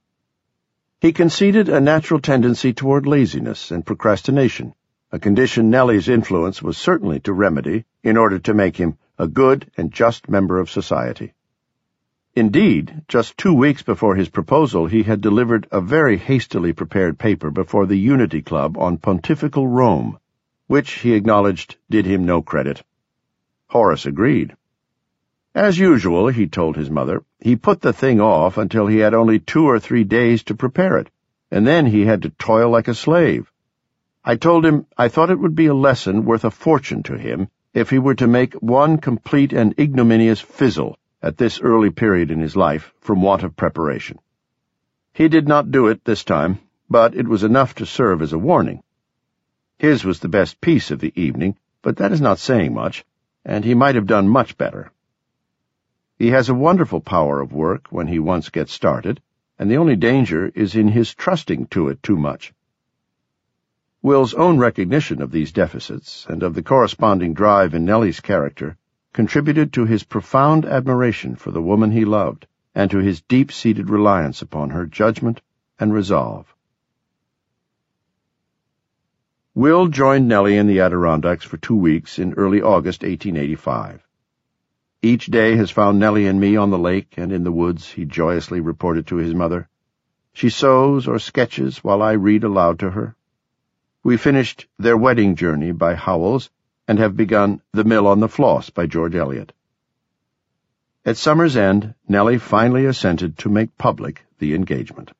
He conceded a natural tendency toward laziness and procrastination, a condition Nellie's influence was certainly to remedy in order to make him a good and just member of society. Indeed, just two weeks before his proposal, he had delivered a very hastily prepared paper before the Unity Club on Pontifical Rome, which, he acknowledged, did him no credit. Horace agreed. As usual, he told his mother, he put the thing off until he had only two or three days to prepare it, and then he had to toil like a slave. I told him I thought it would be a lesson worth a fortune to him if he were to make one complete and ignominious fizzle at this early period in his life from want of preparation. He did not do it this time, but it was enough to serve as a warning. His was the best piece of the evening, but that is not saying much, and he might have done much better. He has a wonderful power of work when he once gets started, and the only danger is in his trusting to it too much. Will's own recognition of these deficits and of the corresponding drive in Nellie's character contributed to his profound admiration for the woman he loved and to his deep-seated reliance upon her judgment and resolve. Will joined Nellie in the Adirondacks for two weeks in early August eighteen eighty-five. Each day has found Nellie and me on the lake and in the woods, he joyously reported to his mother. She sews or sketches while I read aloud to her. We finished Their Wedding Journey by Howells and have begun The Mill on the Floss by George Eliot. At summer's end, Nellie finally assented to make public the engagement.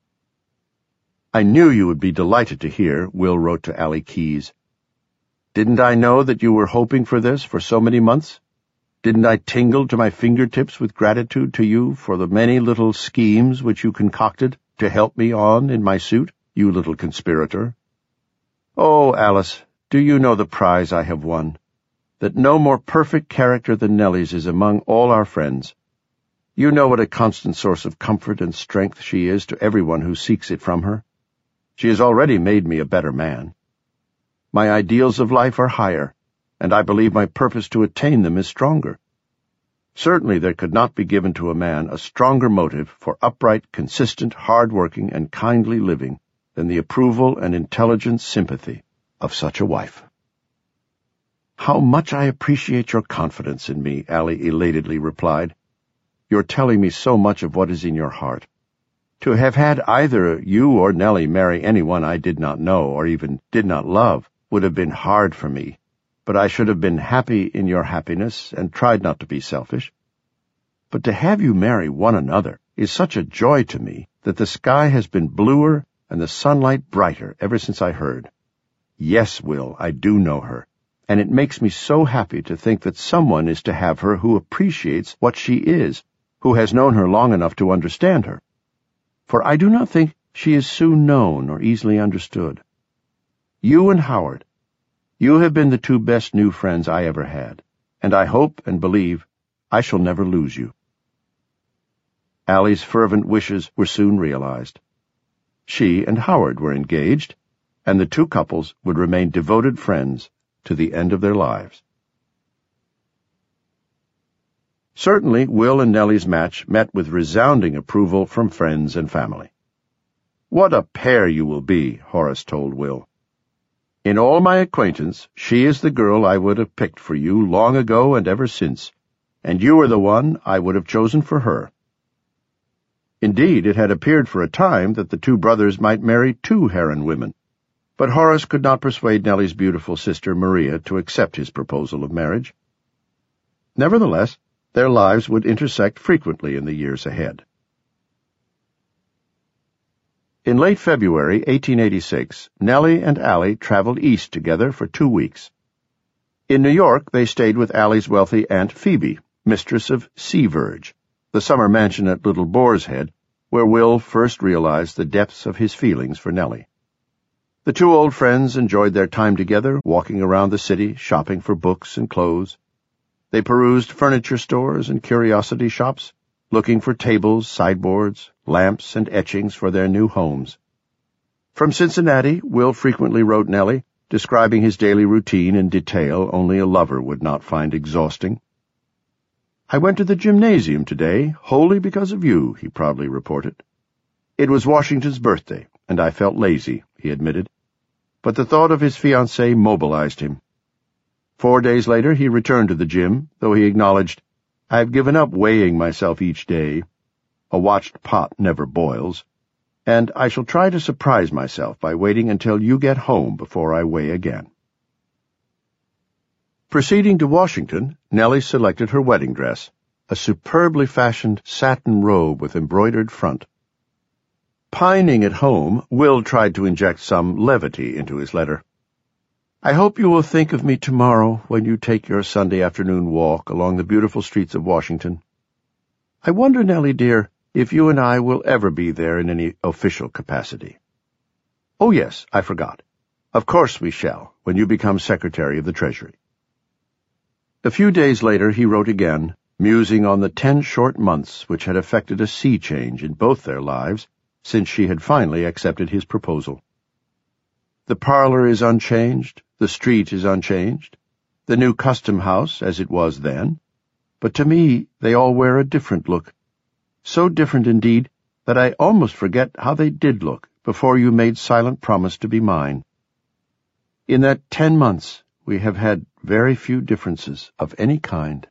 I knew you would be delighted to hear, Will wrote to Allie Keyes. Didn't I know that you were hoping for this for so many months? Didn't I tingle to my fingertips with gratitude to you for the many little schemes which you concocted to help me on in my suit, you little conspirator? Oh, Alice, do you know the prize I have won? That no more perfect character than Nellie's is among all our friends. You know what a constant source of comfort and strength she is to everyone who seeks it from her. She has already made me a better man. My ideals of life are higher, and I believe my purpose to attain them is stronger. Certainly there could not be given to a man a stronger motive for upright, consistent, hard-working, and kindly living than the approval and intelligent sympathy of such a wife. How much I appreciate your confidence in me, Allie elatedly replied. You're telling me so much of what is in your heart. To have had either you or Nellie marry anyone I did not know or even did not love would have been hard for me, but I should have been happy in your happiness and tried not to be selfish. But to have you marry one another is such a joy to me that the sky has been bluer and the sunlight brighter ever since I heard. Yes, Will, I do know her, and it makes me so happy to think that someone is to have her who appreciates what she is, who has known her long enough to understand her. For I do not think she is soon known or easily understood. You and Howard, you have been the two best new friends I ever had, and I hope and believe I shall never lose you. Allie's fervent wishes were soon realized. She and Howard were engaged, and the two couples would remain devoted friends to the end of their lives. Certainly, Will and Nellie's match met with resounding approval from friends and family. What a pair you will be, Horace told Will. In all my acquaintance, she is the girl I would have picked for you long ago and ever since, and you are the one I would have chosen for her. Indeed, it had appeared for a time that the two brothers might marry two Heron women, but Horace could not persuade Nellie's beautiful sister Maria to accept his proposal of marriage. Nevertheless, their lives would intersect frequently in the years ahead. In late February eighteen eighty-six, Nellie and Allie traveled east together for two weeks. In New York, they stayed with Allie's wealthy Aunt Phoebe, mistress of Sea Verge, the summer mansion at Little Boar's Head, where Will first realized the depths of his feelings for Nellie. The two old friends enjoyed their time together, walking around the city, shopping for books and clothes. They perused furniture stores and curiosity shops, looking for tables, sideboards, lamps, and etchings for their new homes. From Cincinnati, Will frequently wrote Nellie, describing his daily routine in detail only a lover would not find exhausting. I went to the gymnasium today, wholly because of you, he proudly reported. It was Washington's birthday, and I felt lazy, he admitted. But the thought of his fiancée mobilized him. Four days later, he returned to the gym, though he acknowledged, I have given up weighing myself each day. A watched pot never boils. And I shall try to surprise myself by waiting until you get home before I weigh again. Proceeding to Washington, Nellie selected her wedding dress, a superbly fashioned satin robe with embroidered front. Pining at home, Will tried to inject some levity into his letter. I hope you will think of me tomorrow when you take your Sunday afternoon walk along the beautiful streets of Washington. I wonder, Nellie dear, if you and I will ever be there in any official capacity. Oh yes, I forgot. Of course we shall, when you become Secretary of the Treasury. A few days later he wrote again, musing on the ten short months which had effected a sea change in both their lives since she had finally accepted his proposal. The parlor is unchanged, the street is unchanged, the new custom house as it was then, but to me they all wear a different look, so different indeed that I almost forget how they did look before you made silent promise to be mine. In that ten months we have had very few differences of any kind.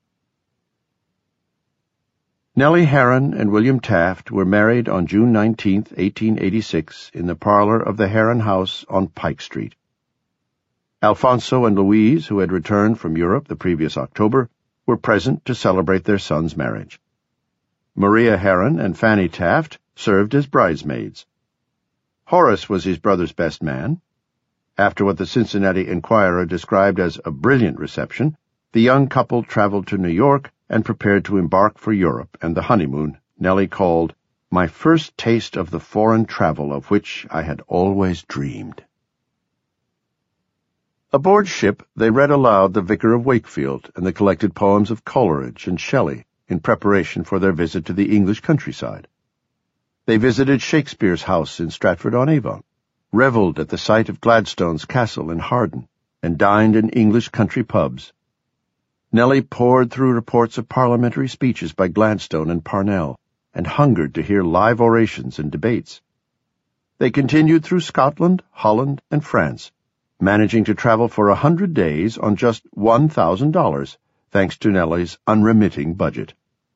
Nellie Herron and William Taft were married on June nineteenth, eighteen eighty-six, in the parlor of the Herron House on Pike Street. Alfonso and Louise, who had returned from Europe the previous October, were present to celebrate their son's marriage. Maria Herron and Fanny Taft served as bridesmaids. Horace was his brother's best man. After what the Cincinnati Enquirer described as a brilliant reception, the young couple traveled to New York and prepared to embark for Europe and the honeymoon Nellie called my first taste of the foreign travel of which I had always dreamed. Aboard ship, they read aloud The Vicar of Wakefield and the collected poems of Coleridge and Shelley in preparation for their visit to the English countryside. They visited Shakespeare's house in Stratford-on-Avon, revelled at the sight of Gladstone's castle in Hawarden, and dined in English country pubs. Nellie pored through reports of parliamentary speeches by Gladstone and Parnell, and hungered to hear live orations and debates. They continued through Scotland, Holland, and France, managing to travel for a hundred days on just one thousand dollars, thanks to Nellie's unremitting budget.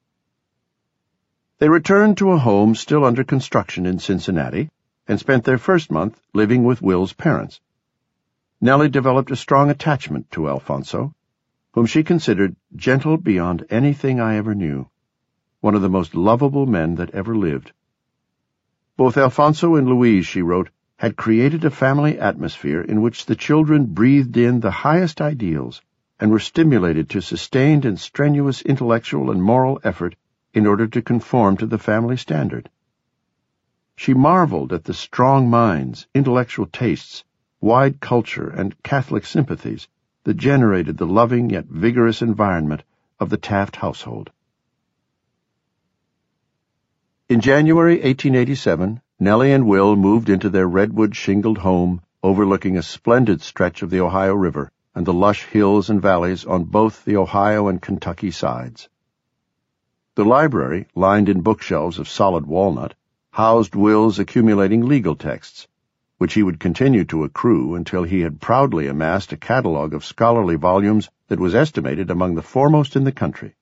They returned to a home still under construction in Cincinnati, and spent their first month living with Will's parents. Nellie developed a strong attachment to Alfonso, whom she considered gentle beyond anything I ever knew, one of the most lovable men that ever lived. Both Alfonso and Louise, she wrote, had created a family atmosphere in which the children breathed in the highest ideals and were stimulated to sustained and strenuous intellectual and moral effort in order to conform to the family standard. She marveled at the strong minds, intellectual tastes, wide culture, and Catholic sympathies that generated the loving yet vigorous environment of the Taft household. In January eighteen eighty-seven, Nellie and Will moved into their redwood shingled home overlooking a splendid stretch of the Ohio River and the lush hills and valleys on both the Ohio and Kentucky sides. The library, lined in bookshelves of solid walnut, housed Will's accumulating legal texts, which he would continue to accrue until he had proudly amassed a catalogue of scholarly volumes that was estimated among the foremost in the country.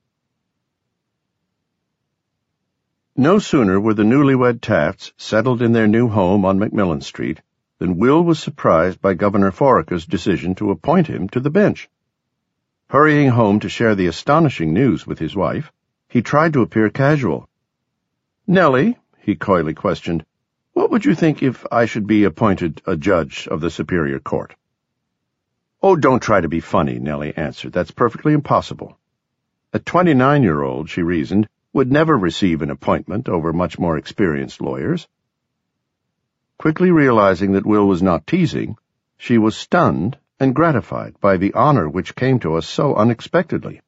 No sooner were the newlywed Tafts settled in their new home on McMillan Street than Will was surprised by Governor Foraker's decision to appoint him to the bench. Hurrying home to share the astonishing news with his wife, he tried to appear casual. "Nellie," he coyly questioned, "what would you think if I should be appointed a judge of the Superior Court?" "Oh, don't try to be funny," Nellie answered. "That's perfectly impossible." A twenty-nine-year-old, she reasoned, would never receive an appointment over much more experienced lawyers. Quickly realizing that Will was not teasing, she was stunned and gratified by the honor which came to us so unexpectedly.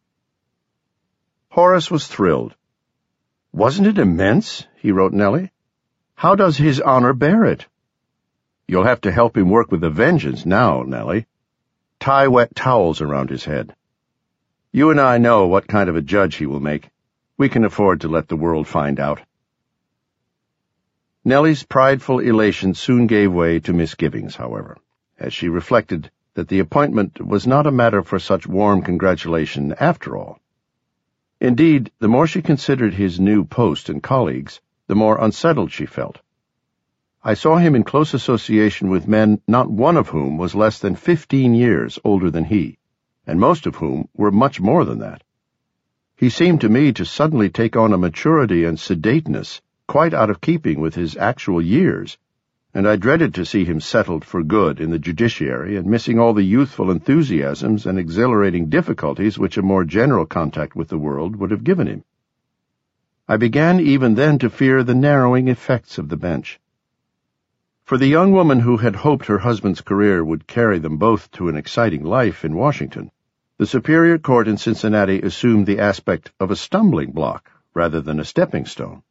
Horace was thrilled. "Wasn't it immense?" he wrote Nellie. "How does his honor bear it?" "You'll have to help him work with a vengeance now, Nellie. Tie wet towels around his head. You and I know what kind of a judge he will make. We can afford to let the world find out." Nellie's prideful elation soon gave way to misgivings, however, as she reflected that the appointment was not a matter for such warm congratulation after all. Indeed, the more she considered his new post and colleagues, the more unsettled she felt. I saw him in close association with men not one of whom was less than fifteen years older than he, and most of whom were much more than that. He seemed to me to suddenly take on a maturity and sedateness quite out of keeping with his actual years, and I dreaded to see him settled for good in the judiciary and missing all the youthful enthusiasms and exhilarating difficulties which a more general contact with the world would have given him. I began even then to fear the narrowing effects of the bench. For the young woman who had hoped her husband's career would carry them both to an exciting life in Washington, the Superior Court in Cincinnati assumed the aspect of a stumbling block rather than a stepping stone.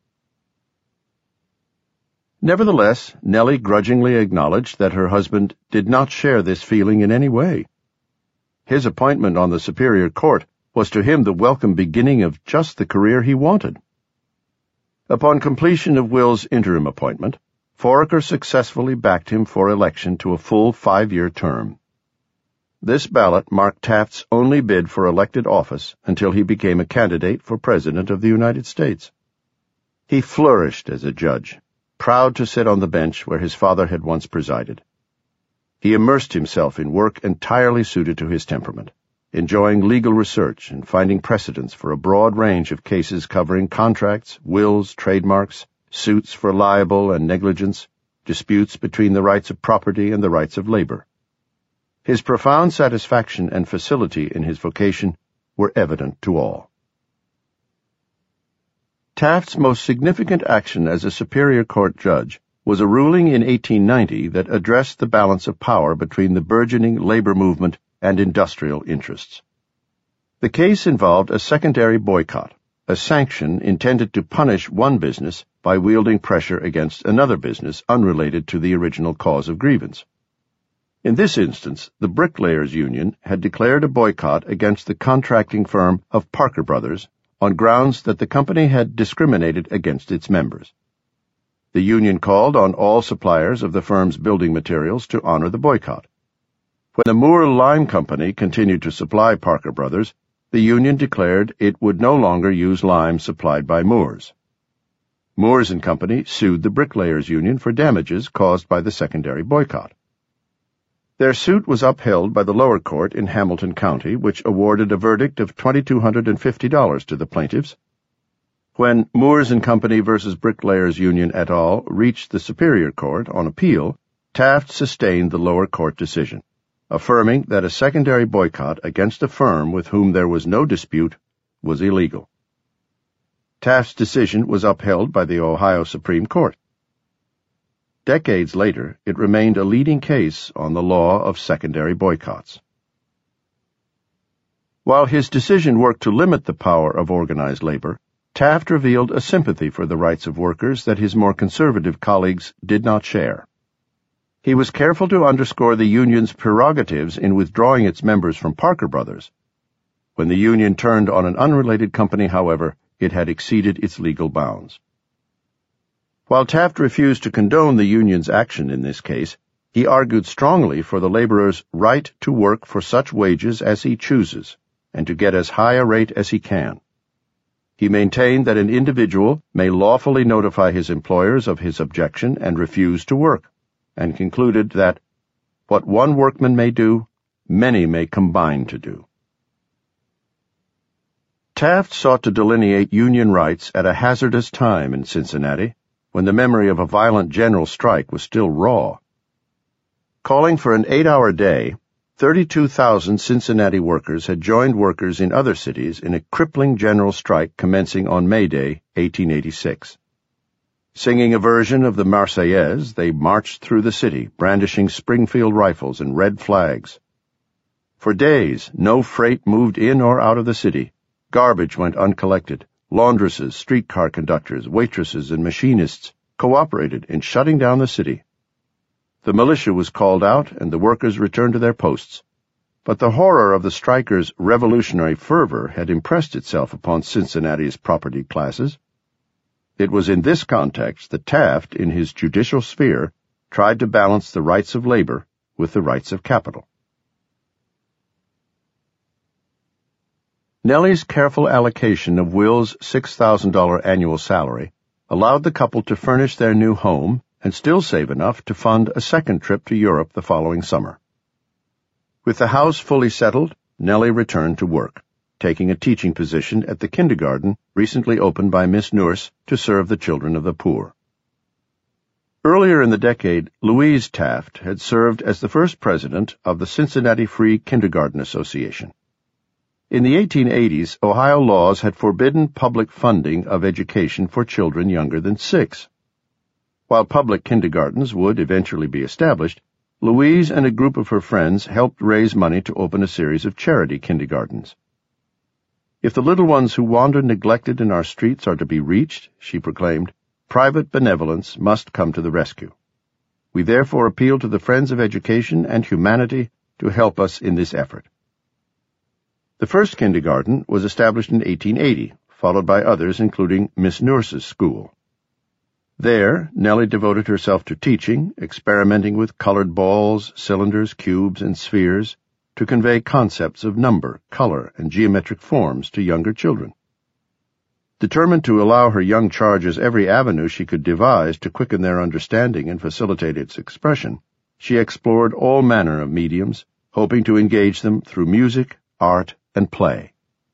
Nevertheless, Nellie grudgingly acknowledged that her husband did not share this feeling in any way. His appointment on the Superior Court was to him the welcome beginning of just the career he wanted. Upon completion of Will's interim appointment, Foraker successfully backed him for election to a full five-year term. This ballot marked Taft's only bid for elected office until he became a candidate for President of the United States. He flourished as a judge, proud to sit on the bench where his father had once presided. He immersed himself in work entirely suited to his temperament, enjoying legal research and finding precedents for a broad range of cases covering contracts, wills, trademarks, suits for libel and negligence, disputes between the rights of property and the rights of labor. His profound satisfaction and facility in his vocation were evident to all. Taft's most significant action as a Superior Court judge was a ruling in eighteen ninety that addressed the balance of power between the burgeoning labor movement and industrial interests. The case involved a secondary boycott, a sanction intended to punish one business by wielding pressure against another business unrelated to the original cause of grievance. In this instance, the Bricklayers Union had declared a boycott against the contracting firm of Parker Brothers on grounds that the company had discriminated against its members. The union called on all suppliers of the firm's building materials to honor the boycott. When the Moore Lime Company continued to supply Parker Brothers, the union declared it would no longer use lime supplied by Moores. Moores and Company sued the Bricklayers Union for damages caused by the secondary boycott. Their suit was upheld by the lower court in Hamilton County, which awarded a verdict of two thousand two hundred fifty dollars to the plaintiffs. When Moores and Company versus Bricklayers Union et al. Reached the Superior Court on appeal, Taft sustained the lower court decision, affirming that a secondary boycott against a firm with whom there was no dispute was illegal. Taft's decision was upheld by the Ohio Supreme Court. Decades later, it remained a leading case on the law of secondary boycotts. While his decision worked to limit the power of organized labor, Taft revealed a sympathy for the rights of workers that his more conservative colleagues did not share. He was careful to underscore the union's prerogatives in withdrawing its members from Parker Brothers. When the union turned on an unrelated company, however, it had exceeded its legal bounds. While Taft refused to condone the union's action in this case, he argued strongly for the laborer's right to work for such wages as he chooses and to get as high a rate as he can. He maintained that an individual may lawfully notify his employers of his objection and refuse to work, and concluded that what one workman may do, many may combine to do. Taft sought to delineate union rights at a hazardous time in Cincinnati, when the memory of a violent general strike was still raw. Calling for an eight-hour day, thirty-two thousand Cincinnati workers had joined workers in other cities in a crippling general strike commencing on May Day, eighteen eighty-six. Singing a version of the Marseillaise, they marched through the city, brandishing Springfield rifles and red flags. For days, no freight moved in or out of the city. Garbage went uncollected. Laundresses, streetcar conductors, waitresses, and machinists cooperated in shutting down the city. The militia was called out, and the workers returned to their posts. But the horror of the strikers' revolutionary fervor had impressed itself upon Cincinnati's property classes. It was in this context that Taft, in his judicial sphere, tried to balance the rights of labor with the rights of capital. Nellie's careful allocation of Will's six thousand dollars annual salary allowed the couple to furnish their new home and still save enough to fund a second trip to Europe the following summer. With the house fully settled, Nellie returned to work. taking a teaching position at the kindergarten recently opened by Miss Nourse to serve the children of the poor. Earlier in the decade, Louise Taft had served as the first president of the Cincinnati Free Kindergarten Association. In the eighteen eighties, Ohio laws had forbidden public funding of education for children younger than six. While public kindergartens would eventually be established, Louise and a group of her friends helped raise money to open a series of charity kindergartens. "If the little ones who wander neglected in our streets are to be reached," she proclaimed, "private benevolence must come to the rescue. We therefore appeal to the Friends of Education and Humanity to help us in this effort." The first kindergarten was established in eighteen eighty, followed by others including Miss Nourse's school. There, Nellie devoted herself to teaching, experimenting with colored balls, cylinders, cubes, and spheres to convey concepts of number, color, and geometric forms to younger children. Determined to allow her young charges every avenue she could devise to quicken their understanding and facilitate its expression, she explored all manner of mediums, hoping to engage them through music, art, and play.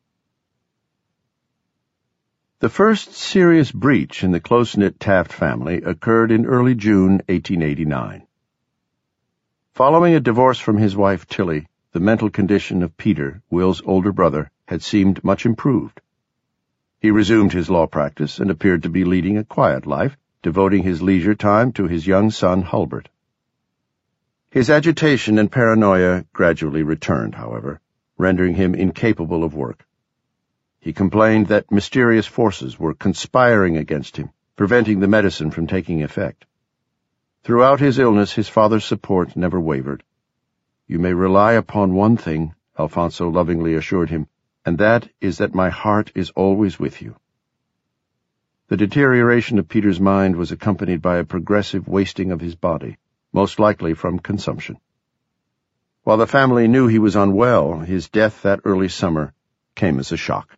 The first serious breach in the close-knit Taft family occurred in early June eighteen eighty-nine. Following a divorce from his wife Tilly, the mental condition of Peter, Will's older brother, had seemed much improved. He resumed his law practice and appeared to be leading a quiet life, devoting his leisure time to his young son Hulbert. His agitation and paranoia gradually returned, however, rendering him incapable of work. He complained that mysterious forces were conspiring against him, preventing the medicine from taking effect. Throughout his illness, his father's support never wavered. "You may rely upon one thing," Alfonso lovingly assured him, "and that is that my heart is always with you." The deterioration of Peter's mind was accompanied by a progressive wasting of his body, most likely from consumption. While the family knew he was unwell, his death that early summer came as a shock.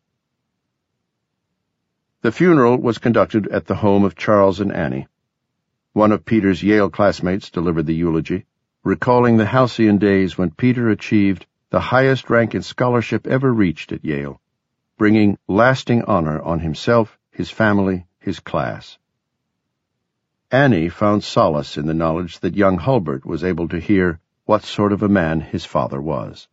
The funeral was conducted at the home of Charles and Annie. One of Peter's Yale classmates delivered the eulogy, recalling the halcyon days when Peter achieved the highest rank in scholarship ever reached at Yale, bringing lasting honor on himself, his family, his class. Annie found solace in the knowledge that young Hulbert was able to hear what sort of a man his father was.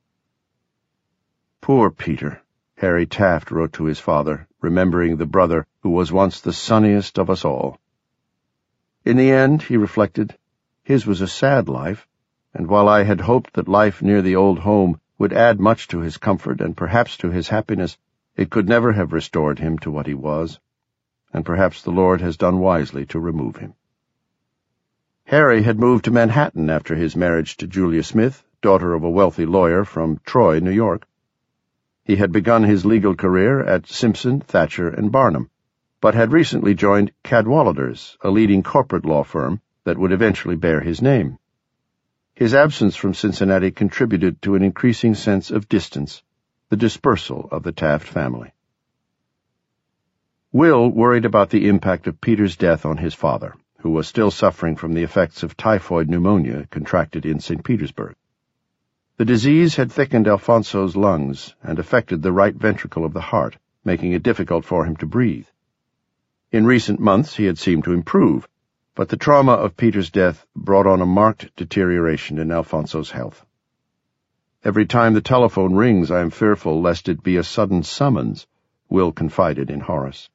"Poor Peter," Harry Taft wrote to his father, remembering the brother who was once the sunniest of us all. In the end, he reflected, his was a sad life, and while I had hoped that life near the old home would add much to his comfort and perhaps to his happiness, it could never have restored him to what he was, and perhaps the Lord has done wisely to remove him. Harry had moved to Manhattan after his marriage to Julia Smith, daughter of a wealthy lawyer from Troy, New York. He had begun his legal career at Simpson, Thatcher, and Barnum, but had recently joined Cadwalladers, a leading corporate law firm that would eventually bear his name. His absence from Cincinnati contributed to an increasing sense of distance, the dispersal of the Taft family. Will worried about the impact of Peter's death on his father, who was still suffering from the effects of typhoid pneumonia contracted in Saint Petersburg. The disease had thickened Alfonso's lungs and affected the right ventricle of the heart, making it difficult for him to breathe. In recent months he had seemed to improve, but the trauma of Peter's death brought on a marked deterioration in Alfonso's health. "Every time the telephone rings, I am fearful lest it be a sudden summons," Will confided in Horace.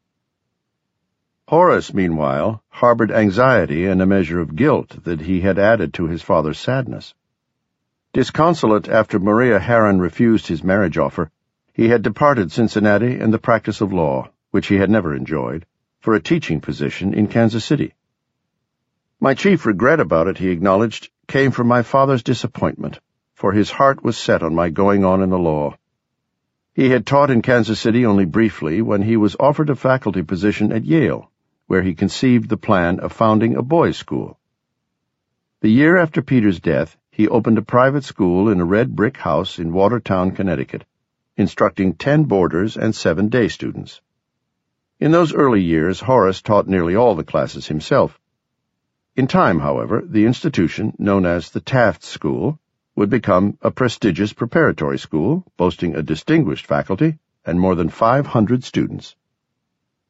Horace, meanwhile, harbored anxiety and a measure of guilt that he had added to his father's sadness. Disconsolate after Maria Herron refused his marriage offer, he had departed Cincinnati and the practice of law, which he had never enjoyed, for a teaching position in Kansas City. "My chief regret about it," he acknowledged, "came from my father's disappointment, for his heart was set on my going on in the law. He had taught in Kansas City only briefly when he was offered a faculty position at Yale, where he conceived the plan of founding a boys' school. The year after Peter's death, he opened a private school in a red brick house in Watertown, Connecticut, instructing ten boarders and seven day students. In those early years, Horace taught nearly all the classes himself. In time, however, the institution, known as the Taft School, would become a prestigious preparatory school boasting a distinguished faculty and more than five hundred students.